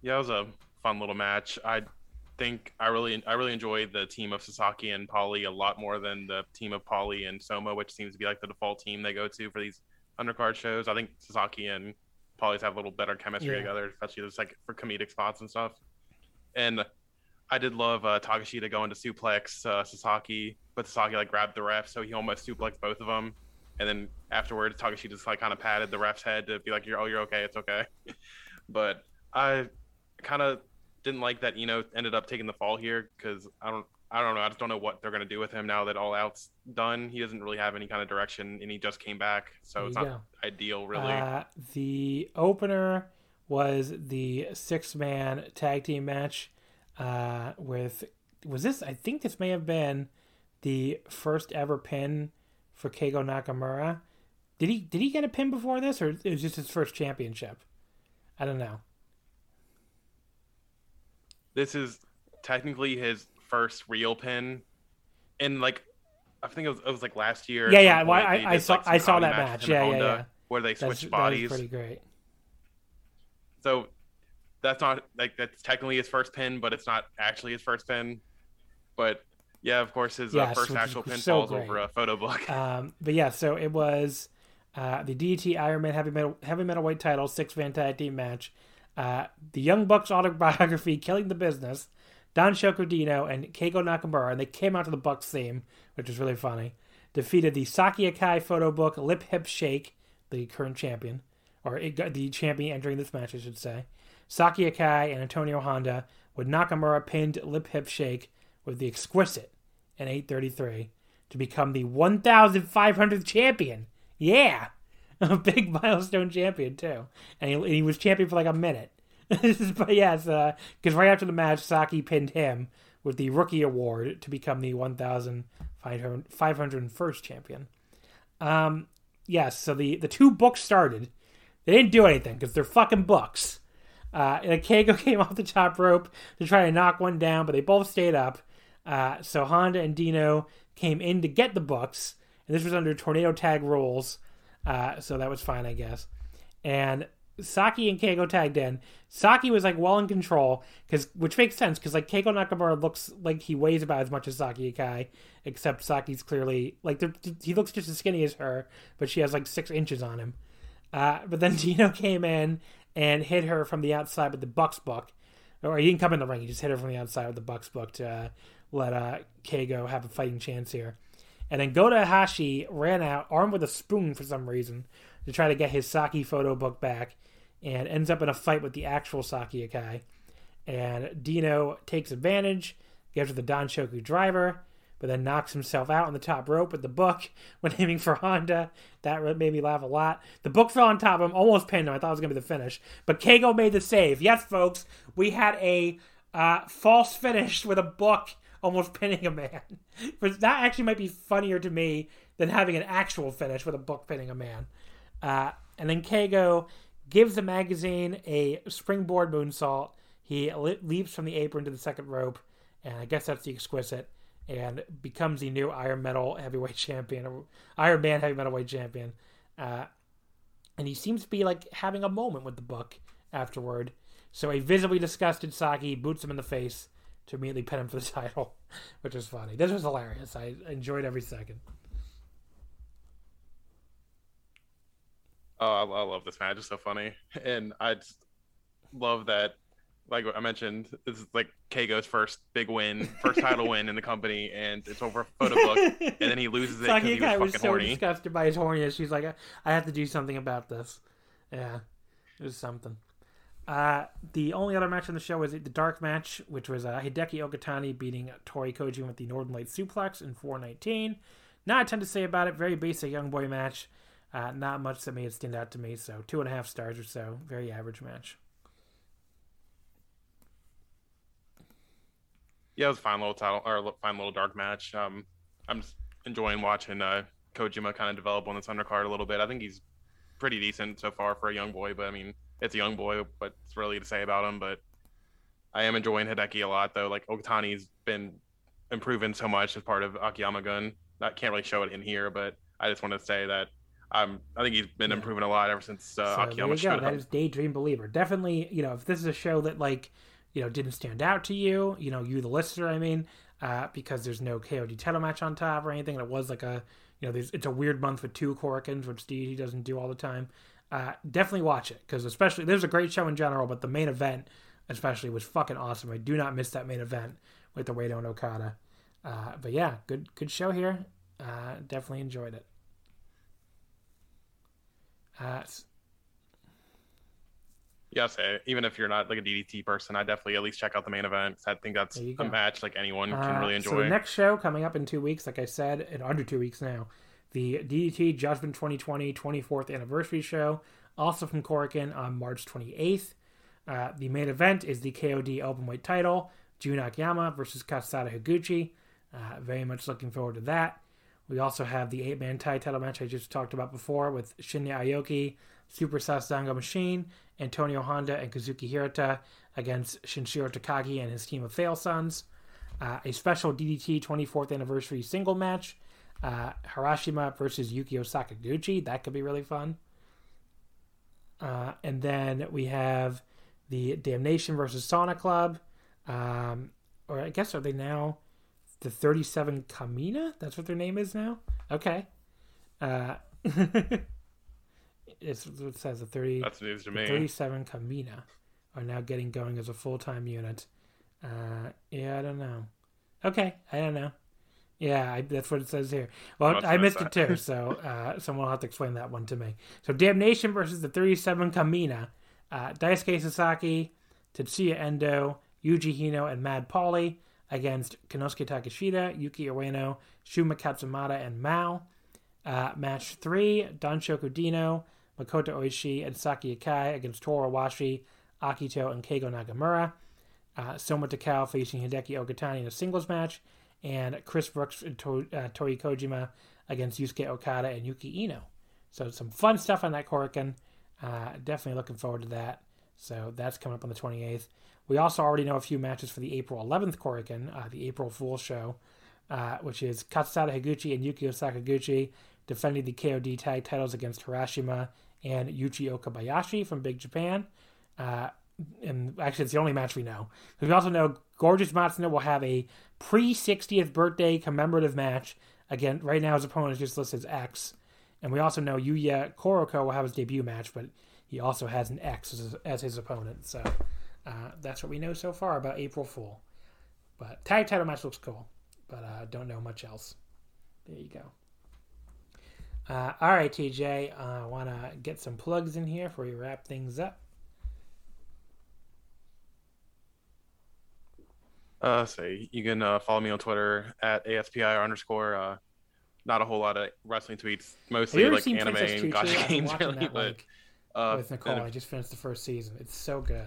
Yeah, it was a fun little match. I think I really enjoyed the team of Sasaki and Polly a lot more than the team of Polly and Soma, which seems to be like the default team they go to for these undercard shows. I think Sasaki and Polly's have a little better chemistry together, especially just like for comedic spots and stuff. And I did love Takashita going to suplex Sasaki, but Sasaki like grabbed the ref, so he almost suplexed both of them. And then afterwards, Takashita just like kind of patted the ref's head to be like, you're okay, it's okay." But I kind of didn't like that ended up taking the fall here because I don't know. I just don't know what they're gonna do with him now that All Out's done. He doesn't really have any kind of direction, and he just came back, so it's not ideal, really. The opener was the 6-man tag team match I think this may have been the first ever pin for Keigo Nakamura. Did he get a pin before this, or it was just his first championship? I don't know. This is technically his first real pin, and like I think it was like last year. Yeah. Well, I saw that match. Yeah. Where they switched bodies. That was pretty great. So that's not like that's technically his first pin, but it's not actually his first pin. But yeah, of course, his first actual pin falls over a photo book. But yeah, so it was the DDT Iron Man heavy metalweight title 6-man tag team match. The Young Bucks autobiography, Killing the Business, Don Dino, and Keigo Nakamura, and they came out to the Bucks theme, which was really funny. Defeated the Saki Akai photo book, Lip Hip Shake, the current champion, or the champion entering this match, I should say. Saki Akai and Antonio Honda, with Nakamura pinned Lip Hip Shake with the Exquisite in 8:33 to become the 1,500th champion. Yeah! A big milestone champion, too. And he was champion for like a minute. But yes, because right after the match, Saki pinned him with the Rookie Award to become the 1,501st champion. Yes, so the two books started. They didn't do anything because they're fucking books. And Keigo came off the top rope to try to knock one down, but they both stayed up. So Honda and Dino came in to get the books, and this was under tornado tag rules, so that was fine, I guess. And Saki and Keigo tagged in. Saki was like well in control, which makes sense because like Keigo Nakamura looks like he weighs about as much as Saki Akai, except Saki's clearly like he looks just as skinny as her, but she has like 6 inches on him. But then Dino came in and hit her from the outside with the Bucks book. Or he didn't come in the ring, he just hit her from the outside with the Bucks book to let Keigo have a fighting chance here. And then Goto Hashi ran out, armed with a spoon for some reason, to try to get his Saki photo book back, and ends up in a fight with the actual Saki Akai. And Dino takes advantage, gives her the Danshoku driver, but then knocks himself out on the top rope with the book when aiming for Honda. That made me laugh a lot. The book fell on top of him, almost pinned him. I thought it was going to be the finish. But Keigo made the save. Yes, folks, we had a false finish with a book almost pinning a man. But that actually might be funnier to me than having an actual finish with a book pinning a man. And then Keigo gives the magazine a springboard moonsault. He leaps from the apron to the second rope, and I guess that's the Exquisite, and becomes the new Iron Man heavyweight champion. And he seems to be like having a moment with the book afterward. So a visibly disgusted Saki boots him in the face to immediately pin him for the title, which was funny. This was hilarious. I enjoyed every second. Oh, I love this match. It's so funny. And I just love that, like I mentioned, this is like Keigo's first big win, first title win in the company, and it's over a photo book, and then he loses it because he was fucking horny. Disgusted by his horniness. She's like, I have to do something about this. Yeah, it was something. The only other match on the show was the dark match, which was Hideki Okatani beating Tori Kojima with the Northern Light Suplex in 4:19. Not a ton to say about it. Very basic young boy match. Not much that made it stand out to me. So 2.5 stars or so. Very average match. Yeah, it was a fine little dark match. I'm just enjoying watching Kojima kind of develop on this undercard a little bit. I think he's pretty decent so far for a young boy, but I mean, it's a young boy, but it's really to say about him. But I am enjoying Hideki a lot, though. Like, Okatani's been improving so much as part of Akiyama Gun. I can't really show it in here, but I just want to say that I think he's been improving a lot ever since So Akiyama there you showed go. up. That is Daydream Believer. Definitely, if this is a show that didn't stand out to you, you the listener, I mean, because there's no KOD title match on top or anything, and it was like it's a weird month with 2 Korakuens, which DDT doesn't do all the time. Definitely watch it, because especially there's a great show in general, but the main event especially was fucking awesome. I do not miss that main event with the Uedo and Okada. But yeah, good show here. Definitely enjoyed it. Yes, even if you're not like a DDT person, I definitely at least check out the main event. I think that's a match like anyone can really enjoy. So the next show coming up in 2 weeks, like I said, in under 2 weeks now, the DDT Judgment 2020 24th anniversary show, also from Korakuen on March 28th. The main event is the KOD Openweight title, Jun Akiyama versus Kazusada Higuchi. Very much looking forward to that. We also have the 8-man tag title match I just talked about before with Shinya Aoki, Super Sasango Machine, Antonio Honda, and Kazuki Hirata against Shinshiro Takagi and his team of Fail Sons. A special DDT 24th anniversary single match, Harashima versus Yukio Sakaguchi. That could be really fun. And then we have the Damnation versus Sauna Club. Or I guess, are they now the 37 Kamina? That's what their name is now? Okay. It says the 30. That's news to me. 37 Kamina are now getting going as a full-time unit. Yeah, I don't know. Okay, I don't know. Yeah, that's what it says here. Well, I missed it too, so someone will have to explain that one to me. So Damnation versus the 37 Kamina. Daisuke Sasaki, Tetsuya Endo, Yuji Hino, and Mad Pauly against Konosuke Takeshita, Yuki Ueno, Shuma Katsumata, and Mao. Match 3, Danshoku Dino, Makoto Oishi, and Saki Akai against Toru Owashi, Akito, and Keigo Nagamura. Soma Takao facing Hideki Okatani in a singles match, and Chris Brooks and Tori Kojima against Yusuke Okada and Yuki Ino. So some fun stuff on that Korakuen. Definitely looking forward to that. So that's coming up on the 28th. We also already know a few matches for the April 11th Korakuen, the April Fool show, which is Kazusada Higuchi and Yukio Sakaguchi defending the KOD tag titles against Harashima and Yuji Okabayashi from Big Japan. And actually, it's the only match we know. We also know Gorgeous Matsuno will have a pre-60th birthday commemorative match. Again, right now his opponent is just listed as X. And we also know Yuya Koroko will have his debut match, but he also has an X as his opponent. So that's what we know so far about April Fool. But tag title match looks cool, but I don't know much else. There you go. All right, TJ, I want to get some plugs in here before we wrap things up. So you can follow me on Twitter at ASPI_. Not a whole lot of wrestling tweets, mostly like anime and gacha games, really. But with Nicole, I just finished the first season. It's so good.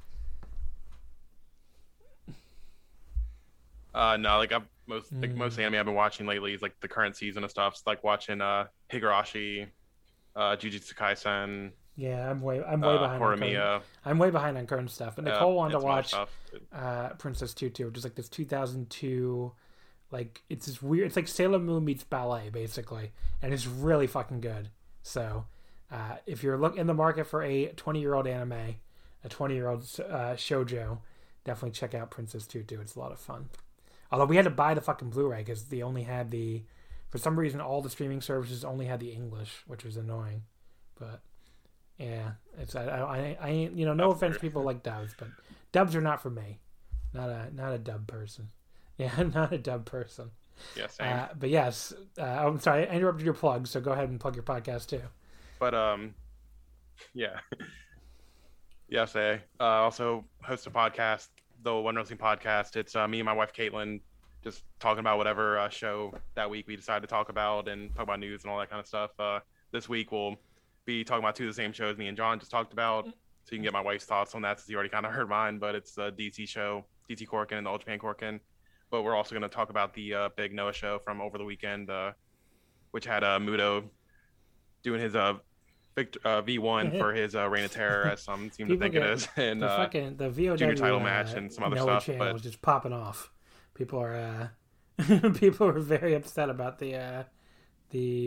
No, like most anime I've been watching lately is like the current season of stuff. It's like watching Higurashi, Jujutsu Kaisen. Yeah, I'm way behind. Horimiya. I'm way behind on current stuff. But Nicole wanted to watch Princess Tutu, which is like this 2002, like it's this weird. It's like Sailor Moon meets ballet, basically, and it's really fucking good. So, if you're in the market for a 20-year-old anime, a 20-year-old shoujo, definitely check out Princess Tutu. It's a lot of fun. Although we had to buy the fucking Blu-ray because they only had for some reason, all the streaming services only had the English, which was annoying. But yeah, it's I no offense to people like dubs, but dubs are not for me. Not a dub person. Yeah, I'm not a dub person. Yeah, same. But yes, I'm sorry, I interrupted your plug, so go ahead and plug your podcast too. But yeah. Yes, I also host a podcast, the One Wrestling Podcast. It's me and my wife Caitlin just talking about whatever show that week we decide to talk about and talk about news and all that kind of stuff. This week we'll be talking about 2 of the same shows me and John just talked about, so you can get my wife's thoughts on that since you already kind of heard mine. But it's the DT show, DT Korakuen and the All Japan Korakuen. But we're also going to talk about the big Noah show from over the weekend, which had Muto doing his V1 for his Reign of Terror, as some seem to think it is, and the VOW junior title match and some other Noah stuff. Channel But was just popping off. People are people are very upset about the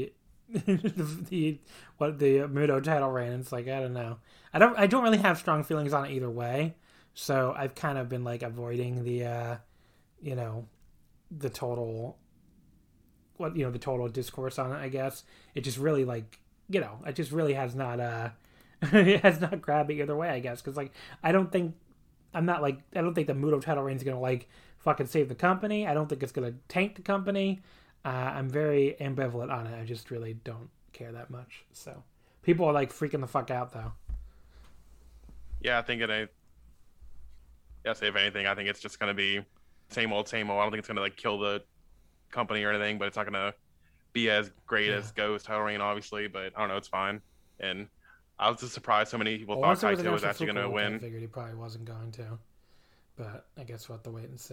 the Muto title reign. It's like, I don't know. I don't really have strong feelings on it either way. So I've kind of been like avoiding the the total discourse on it, I guess. It just really it just really has not it has not grabbed me either way, I guess, because like I don't think the Muto title reign is gonna like fucking save the company. I don't think it's gonna tank the company. I'm very ambivalent on it. I just really don't care that much. So people are like freaking the fuck out though. Yeah, I think it ain't. Yes, if anything, I think it's just gonna be same old, same old. I don't think it's gonna like kill the company or anything, but it's not gonna be as great as Go's title reign, obviously. But I don't know, it's fine. And I was just surprised so many people thought Kaito was actually gonna win. I figured he probably wasn't going to, but I guess we'll have to wait and see.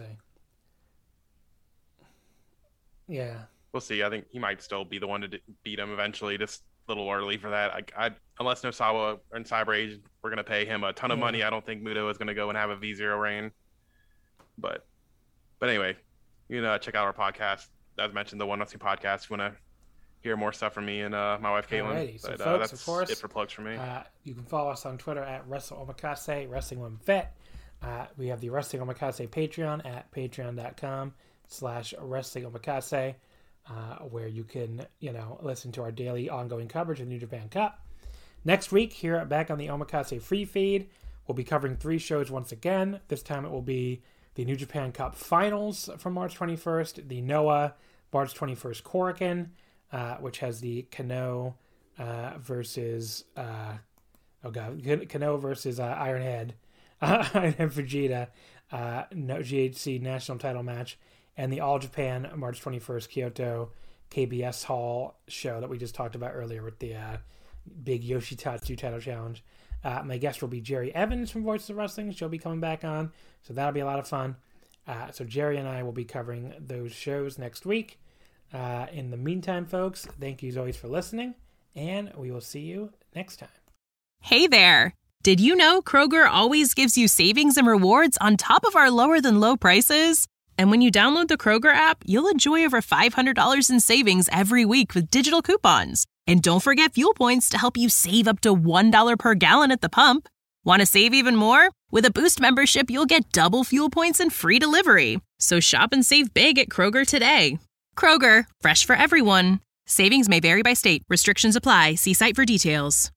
Yeah, we'll see. I think he might still be the one to beat him eventually. Just a little early for that. Unless Nosawa and Cyber Age, we're gonna pay him a ton of money. I don't think Muto is gonna go and have a V0 reign. But anyway, you can check out our podcast. As mentioned, the One Wrestling Podcast. If you want to hear more stuff from me and my wife Caitlin. Alrighty. So but folks, that's of course, it for plugs for me. You can follow us on Twitter at WrestleOmakase, Wrestling One Vet. We have the Wrestling Omakase Patreon at patreon.com/Wrestling Omakase, where you can listen to our daily ongoing coverage of New Japan Cup. Next week, here back on the Omakase Free Feed, we'll be covering 3 shows once again. This time it will be the New Japan Cup Finals from March 21st, the Noah March 21st Korakuen, which has the Kano versus Kano versus Ironhead Vegeta GHC national title match, and the All Japan March 21st Kyoto KBS Hall show that we just talked about earlier with the big Yoshitatsu title challenge. My guest will be Jerry Evans from Voices of Wrestling. She'll be coming back on, so that'll be a lot of fun. So Jerry and I will be covering those shows next week. In the meantime, folks, thank you as always for listening, and we will see you next time. Hey there! Did you know Kroger always gives you savings and rewards on top of our lower-than-low prices? And when you download the Kroger app, you'll enjoy over $500 in savings every week with digital coupons. And don't forget Fuel Points to help you save up to $1 per gallon at the pump. Want to save even more? With a Boost membership, you'll get double Fuel Points and free delivery. So shop and save big at Kroger today. Kroger, fresh for everyone. Savings may vary by state. Restrictions apply. See site for details.